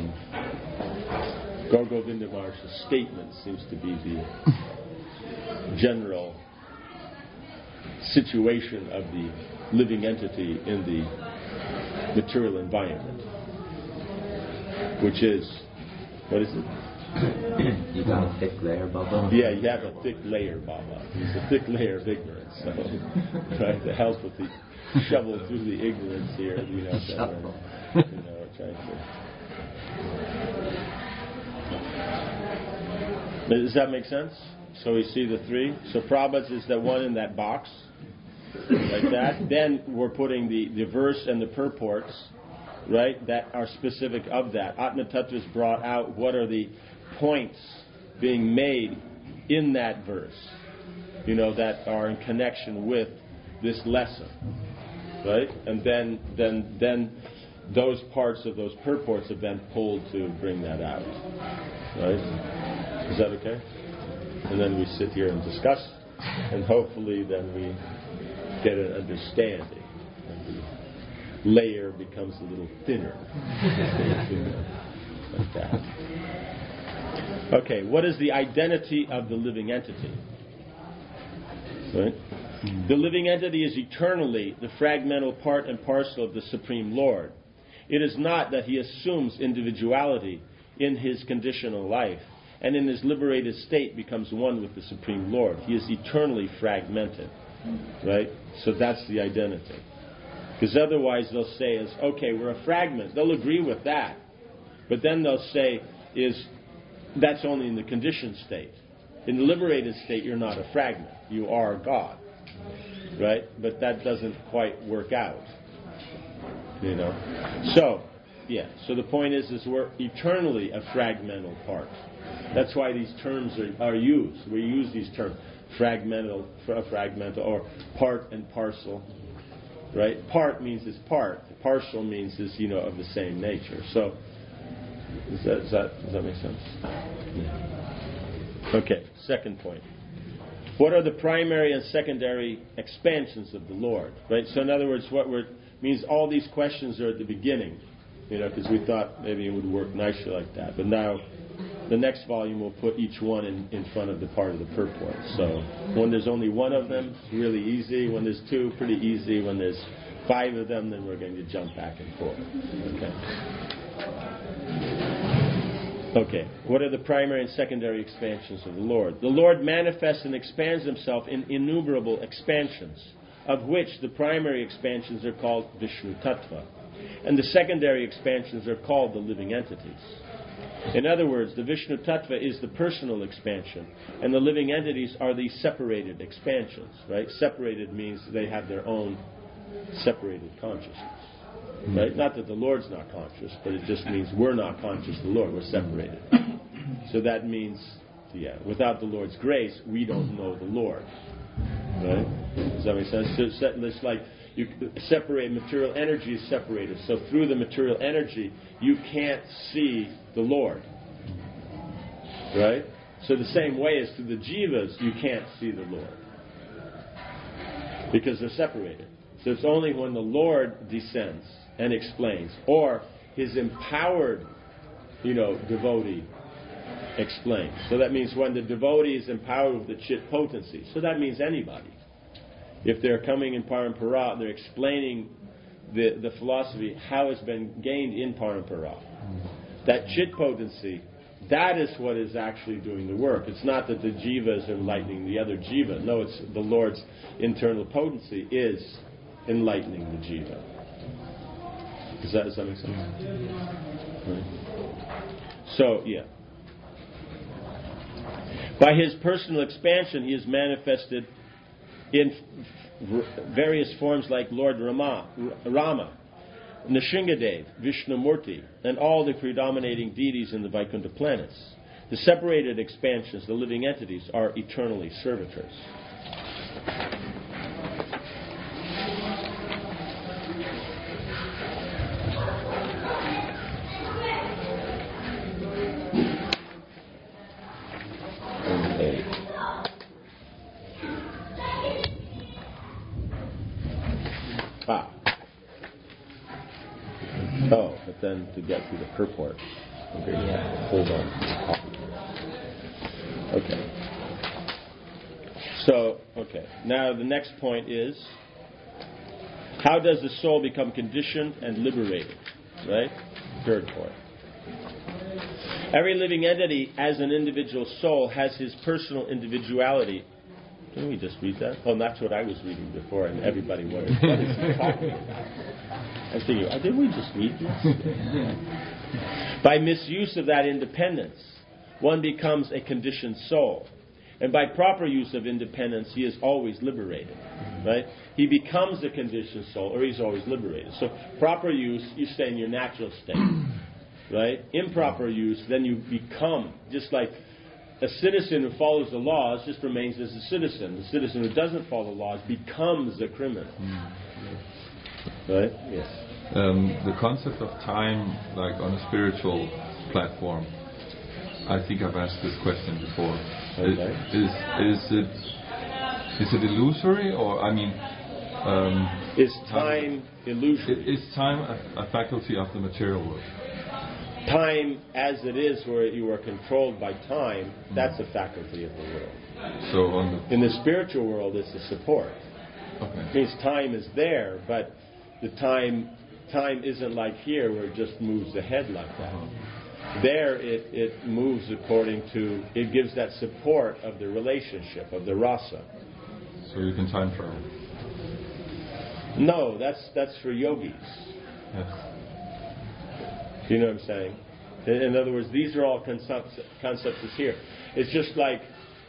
Gaur Govinda Maharaj's statement seems to be the general situation of the living entity in the material environment. Which is, what is it? You got a thick layer, Baba? Yeah, you have a thick layer, Baba. It's a thick layer of ignorance. So, trying to help with the shovel through the ignorance here. Trying to. Does that make sense? So we see the three. So Prabhupada's is the one in that box, like that. Then we're putting the verse and the purports, right, that are specific of that. Atma Tattva's brought out what are the points being made in that verse, that are in connection with this lesson, right? And then those parts of those purports have been pulled to bring that out, right? Is that okay? And then we sit here and discuss, and hopefully then we get an understanding, and the layer becomes a little thinner, like that. Okay, what is the identity of the living entity? Right? The living entity is eternally the fragmental part and parcel of the Supreme Lord. It is not that he assumes individuality in his conditional life, and in his liberated state becomes one with the Supreme Lord. He is eternally fragmented. Right? So that's the identity. Because otherwise they'll say, okay, we're a fragment. They'll agree with that. But then they'll say, that's only in the conditioned state. In the liberated state, you're not a fragment. You are God. Right? But that doesn't quite work out. So the point is we're eternally a fragmental part. That's why these terms are used. We use these terms, fragmental, or part and parcel. Right? Part means it's part. Partial means it's, of the same nature. So, does that make sense? Yeah. Okay, second point. What are the primary and secondary expansions of the Lord? Right? So in other words, means all these questions are at the beginning, because we thought maybe it would work nicely like that. But now, the next volume will put each one in front of the part of the purport. So when there's only one of them, it's really easy. When there's two, pretty easy. When there's 5 of them, then we're going to jump back and forth. Okay. Okay, what are the primary and secondary expansions of the Lord? The Lord manifests and expands himself in innumerable expansions, of which the primary expansions are called Vishnu Tattva, and the secondary expansions are called the living entities. In other words, the Vishnu Tattva is the personal expansion, and the living entities are the separated expansions, right? Separated means they have their own separated consciousness. Right? Not that the Lord's not conscious, but it just means we're not conscious of the Lord. We're separated. So that means, without the Lord's grace, we don't know the Lord. Right? Does that make sense? So it's like you separate material energy is separated. So through the material energy, you can't see the Lord. Right? So the same way as through the jivas, you can't see the Lord. Because they're separated. So it's only when the Lord descends and explains, or his empowered, devotee explains. So that means when the devotee is empowered with the chit potency. So that means anybody. If they're coming in Parampara, they're explaining the philosophy, how it's been gained in Parampara. That chit potency, that is what is actually doing the work. It's not that the jivas are enlightening the other jiva. No, it's the Lord's internal potency is enlightening the jiva. Does that make sense? Right. So, by his personal expansion, he is manifested in various forms like Lord Rama, Nrsingadev, Vishnumurti, and all the predominating deities in the Vaikuntha planets. The separated expansions, the living entities, are eternally servitors. Then to get to the purport. Okay, hold on. Okay. Now the next point is, how does the soul become conditioned and liberated? Right? Third point. Every living entity as an individual soul has his personal individuality. Didn't we just read that? Oh, that's what I was reading before, and everybody wondered, what is he talking about? I'm thinking, did we just read this? By misuse of that independence, one becomes a conditioned soul. And by proper use of independence, he is always liberated. Right? He becomes a conditioned soul, or he's always liberated. So proper use, you stay in your natural state. Right? Improper use, then you become, just like a citizen who follows the laws just remains as a citizen. The citizen who doesn't follow the laws becomes a criminal. Right? Yes. The concept of time, like on a spiritual platform, I think I've asked this question before. Okay. Is it illusory, or is time illusory? Is time a faculty of the material world? Time, as it is, where you are controlled by time, that's a faculty of the world. So in the spiritual world, it's a support. Okay. It means time is there, but the time isn't like here, where it just moves ahead like that. There, it moves according to, it gives that support of the relationship, of the rasa. So you can time travel? No, that's for yogis. Yes. You know what I'm saying? In other words, these are all concepts here. It's just like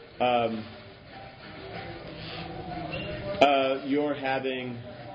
you're having...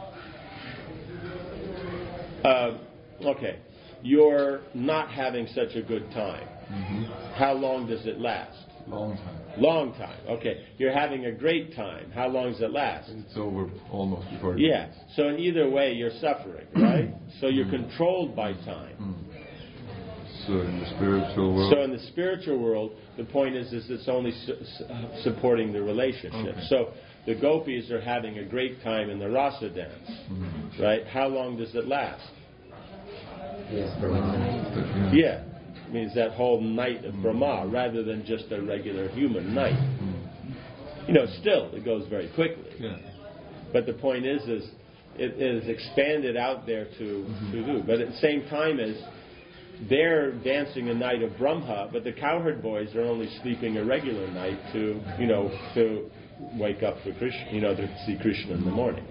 you're not having such a good time. Mm-hmm. How long does it last? Long time. Long time. Okay. You're having a great time. How long does it last? It's over almost before. Yeah. So in either way, you're suffering, right? So you're controlled by time. So in the spiritual world. So in the spiritual world, the point is it's only supporting the relationship. Okay. So the gopis are having a great time in the rasa dance, right? How long does it last? Yes, Brahma. Yeah, it means that whole night of Brahma, rather than just a regular human night. Still, it goes very quickly. Yeah. But the point is it is expanded out there to do. But at the same time as they're dancing a night of Brahma, but the cowherd boys are only sleeping a regular night to wake up for Krishna, to see Krishna in the morning.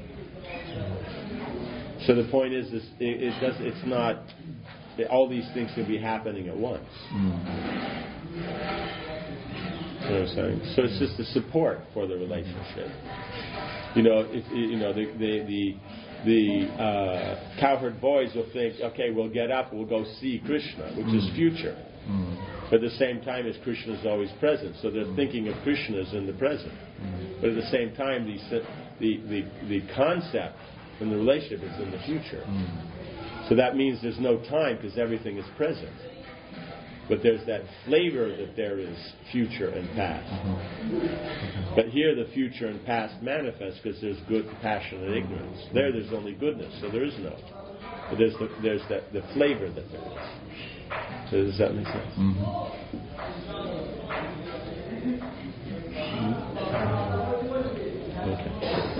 So the point is it's not, all these things can be happening at once. You know what I'm saying? So it's just the support for the relationship. The cowherd boys will think, okay, we'll get up, we'll go see Krishna, which is future. But at the same time as Krishna is always present, so they're thinking of Krishna as in the present. But at the same time, the concept and the relationship is in the future. So that means there's no time because everything is present. But there's that flavor that there is future and past. But here the future and past manifest because there's good, passion, and ignorance. There's only goodness, so there is no. But there's the flavor that there is. So does that make sense? Okay.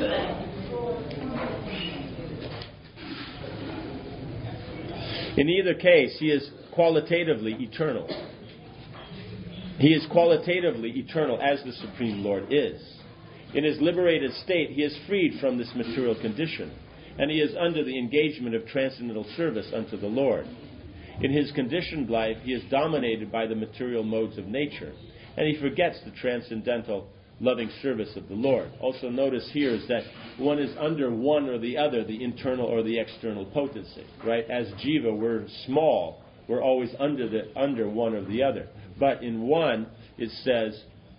In either case, he is qualitatively eternal. He is qualitatively eternal as the Supreme Lord is. In his liberated state, he is freed from this material condition, and he is under the engagement of transcendental service unto the Lord. In his conditioned life, he is dominated by the material modes of nature, and he forgets the transcendental loving service of the Lord. Also notice here is that one is under one or the other, the internal or the external potency. Right? As Jiva, we're small. We're always under one or the other. But in one, it says,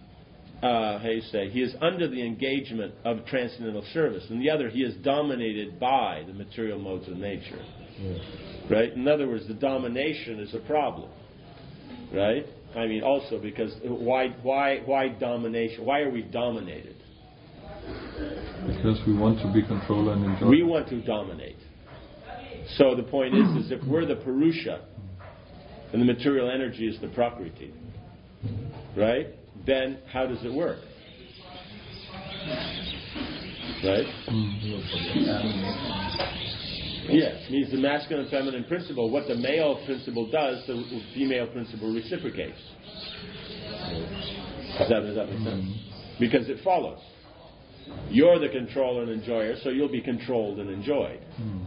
he is under the engagement of transcendental service. In the other, he is dominated by the material modes of nature. Right? In other words, the domination is a problem. Right? I mean, also because why domination? Why are we dominated? Because we want to be controlled and enjoyed. We want to dominate. So the point is if we're the Purusha, and the material energy is the Prakriti, right? Then how does it work? Right? Yes, means the masculine and feminine principle. What the male principle does, the female principle reciprocates. Does that make sense? Because it follows. You're the controller and enjoyer, so you'll be controlled and enjoyed.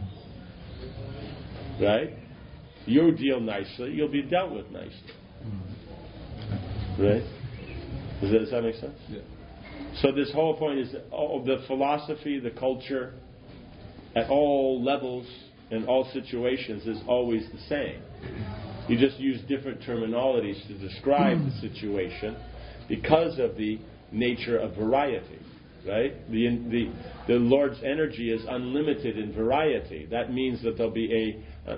Right? You deal nicely, you'll be dealt with nicely. Right? Does that make sense? Yeah. So this whole point is the philosophy, the culture, at all levels, in all situations, is always the same. You just use different terminologies to describe the situation because of the nature of variety. Right? The Lord's energy is unlimited in variety. That means that there'll be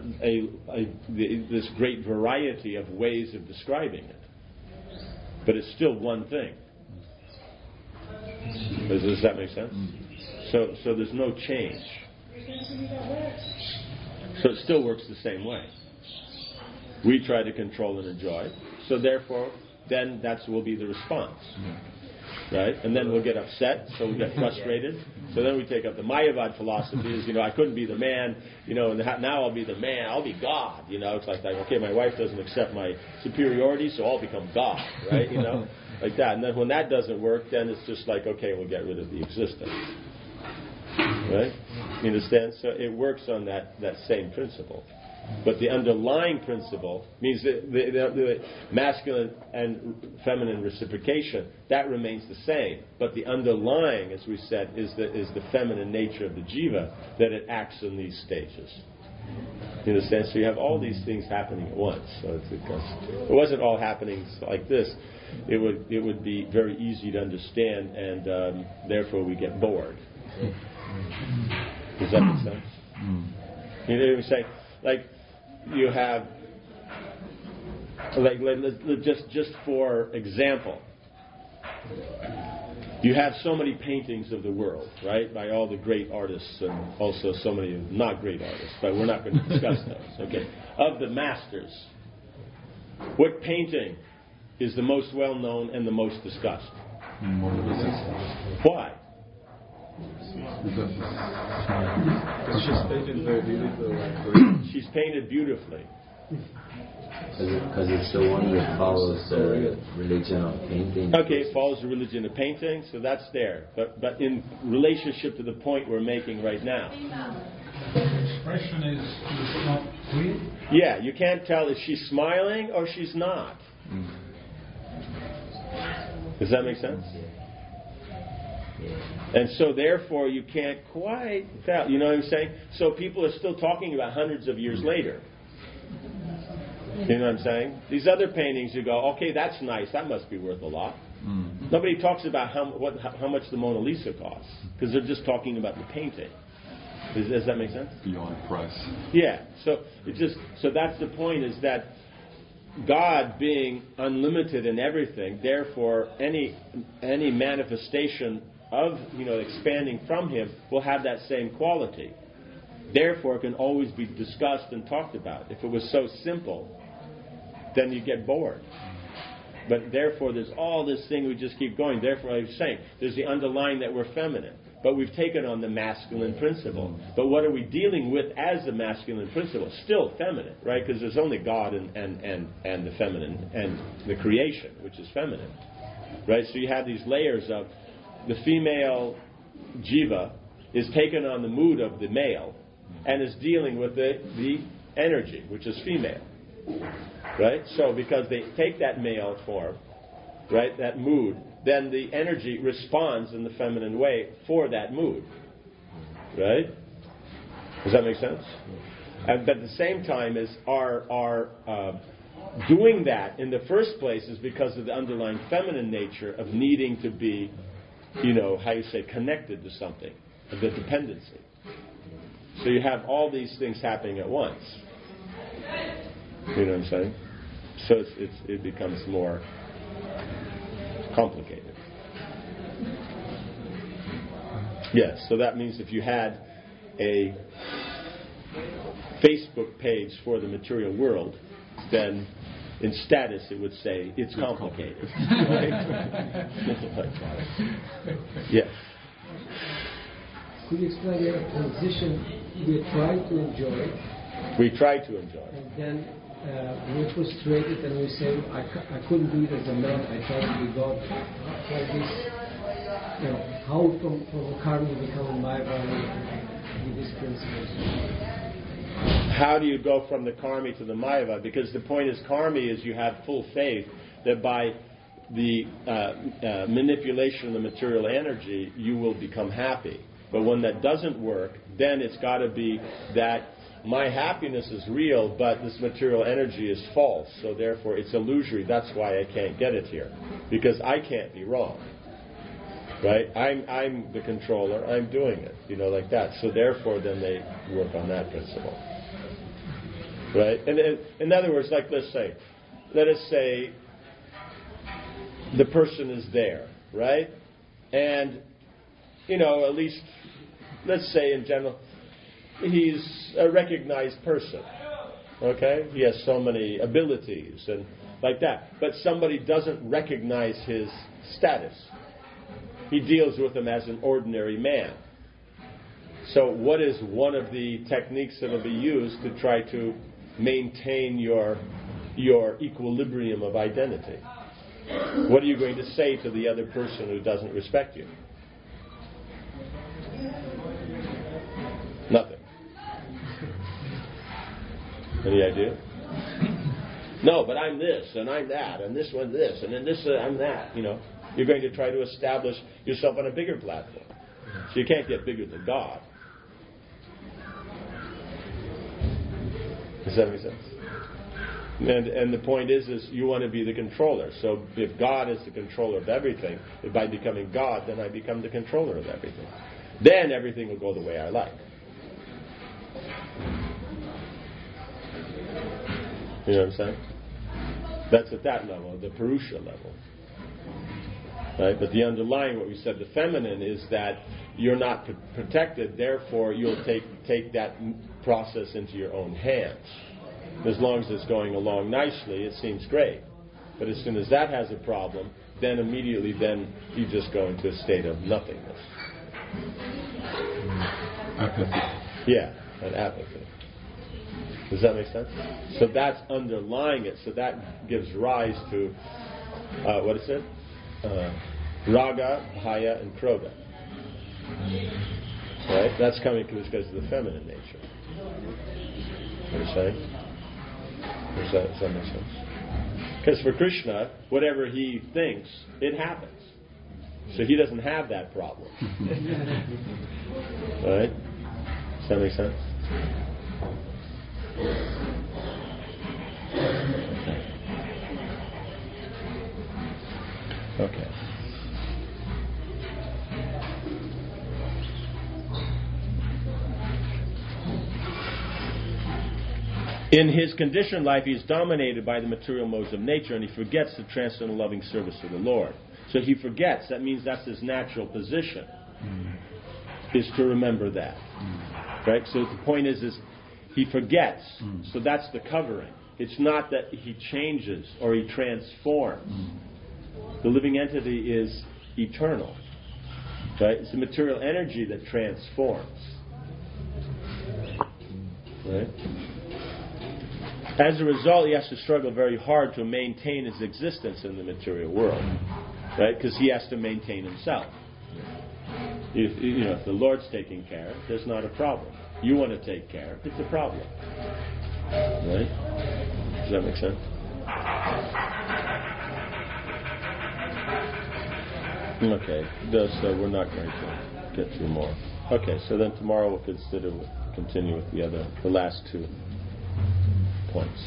this great variety of ways of describing it. But it's still one thing. Does that make sense? So there's no change. So it still works the same way. We try to control and enjoy. So therefore, then that will be the response. Right? And then we'll get upset, so we'll get frustrated. So then we take up the Mayavad philosophy is, I couldn't be the man, and now I'll be the man, I'll be God. It's like, okay, my wife doesn't accept my superiority, so I'll become God. Right? Like that. And then when that doesn't work, then it's just like, okay, we'll get rid of the existence. Right? You understand? So it works on that same principle. But the underlying principle means that the masculine and feminine reciprocation, that remains the same. But the underlying, as we said, is the feminine nature of the jiva, that it acts in these stages. In a sense, so you have all these things happening at once. So if it wasn't all happening like this, it would be very easy to understand, and therefore we get bored. Does that make sense? You know what I'm saying? Like, you have, just for example, you have so many paintings of the world, right, by all the great artists, and also so many not great artists, but we're not going to discuss those, okay? Of the masters, what painting is the most well-known and the most discussed? Why? Because she's painted very beautifully. She's painted beautifully. Because it's the one that follows the religion of painting. Okay, it follows the religion of painting, so that's there. But in relationship to the point we're making right now. The expression is not clear? Yeah, you can't tell if she's smiling or she's not. Does that make sense? And so therefore you can't quite tell. You know what I'm saying? So people are still talking about hundreds of years later. You know what I'm saying? These other paintings, you go, okay, that's nice. That must be worth a lot. Nobody talks about how much the Mona Lisa costs, because they're just talking about the painting. Does that make sense? Beyond price. Yeah. So that's the point, is that God being unlimited in everything, therefore any manifestation of expanding from Him will have that same quality. Therefore, it can always be discussed and talked about. If it was so simple, then you get bored. But therefore, there's all this thing, we just keep going. Therefore, I was saying, there's the underlying that we're feminine. But we've taken on the masculine principle. But what are we dealing with as the masculine principle? Still feminine, right? Because there's only God and the feminine, and the creation, which is feminine. Right? So you have these layers of the female jiva is taken on the mood of the male and is dealing with the energy, which is female. Right? So because they take that male form, right, that mood, then the energy responds in the feminine way for that mood. Right? Does that make sense? But at the same time, is our doing that in the first place is because of the underlying feminine nature of needing to be, connected to something, the dependency. So you have all these things happening at once. You know what I'm saying? So it becomes more complicated. Yes, so that means if you had a Facebook page for the material world, then in status it would say it's complicated. Right? Yes. Could you explain the position we try to enjoy? We try to enjoy. And then we're frustrated and we say, I couldn't do it as a man, I tried to be God. Like this, how from a karma you become a Mayavadi with these principles? How do you go from the karmi to the Mayava? Because the point is, karmi is you have full faith that by the manipulation of the material energy, you will become happy. But when that doesn't work, then it's got to be that my happiness is real, but this material energy is false, so therefore it's illusory. That's why I can't get it here, because I can't be wrong. Right? I'm the controller. I'm doing it. Like that. So therefore, then they work on that principle. Right? And in other words, like let us say the person is there, right? And at least let's say in general, he's a recognized person. Okay? He has so many abilities and like that. But somebody doesn't recognize his status. He deals with him as an ordinary man. So what is one of the techniques that will be used to try to maintain your equilibrium of identity? What are you going to say to the other person who doesn't respect you? Nothing. Any idea? No, but I'm this, and I'm that, and this one this, and then this, I'm that. You're going to try to establish yourself on a bigger platform. So you can't get bigger than God. Does that make sense? And the point is you want to be the controller. So if God is the controller of everything, if by becoming God, then I become the controller of everything. Then everything will go the way I like. You know what I'm saying? That's at that level, the Purusha level. Right? But the underlying, what we said, the feminine, is that you're not protected, therefore you'll take that process into your own hands. As long as it's going along nicely, it seems great. But as soon as that has a problem, then immediately you just go into a state of nothingness. Apathy. Yeah, an apathy. Does that make sense? So that's underlying it. So that gives rise to, what is it? Raga, Bhaya, and Krodha. Right? That's coming because of the feminine nature. What are you saying? Does that make sense? Because for Krishna, whatever he thinks, it happens. So he doesn't have that problem. Right? Does that make sense? Okay. In his conditioned life, he is dominated by the material modes of nature, and he forgets the transcendental loving service of the Lord. So he forgets. That means that's his natural position, is to remember that. Right? So the point is he forgets. So that's the covering. It's not that he changes or he transforms. The living entity is eternal. Right? It's the material energy that transforms. Right? As a result, he has to struggle very hard to maintain his existence in the material world, right? Because he has to maintain himself. If the Lord's taking care, there's not a problem. You want to take care, it's a problem, right? Does that make sense? Okay. So we're not going to get through more. Okay. So then tomorrow we'll continue with the last two points.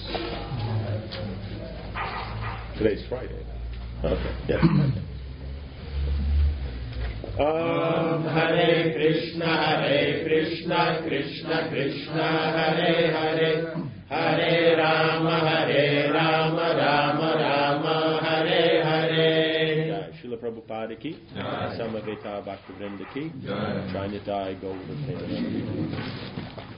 Today's Friday. Okay. Yes. Hare Krishna, Krishna Krishna, Hare Hare, Hare Rama, Rama Rama, Hare Hare. Srila Prabhupada ki, Samaveta Bhaktivinoda ki, Jai Nitai Gaura Prema.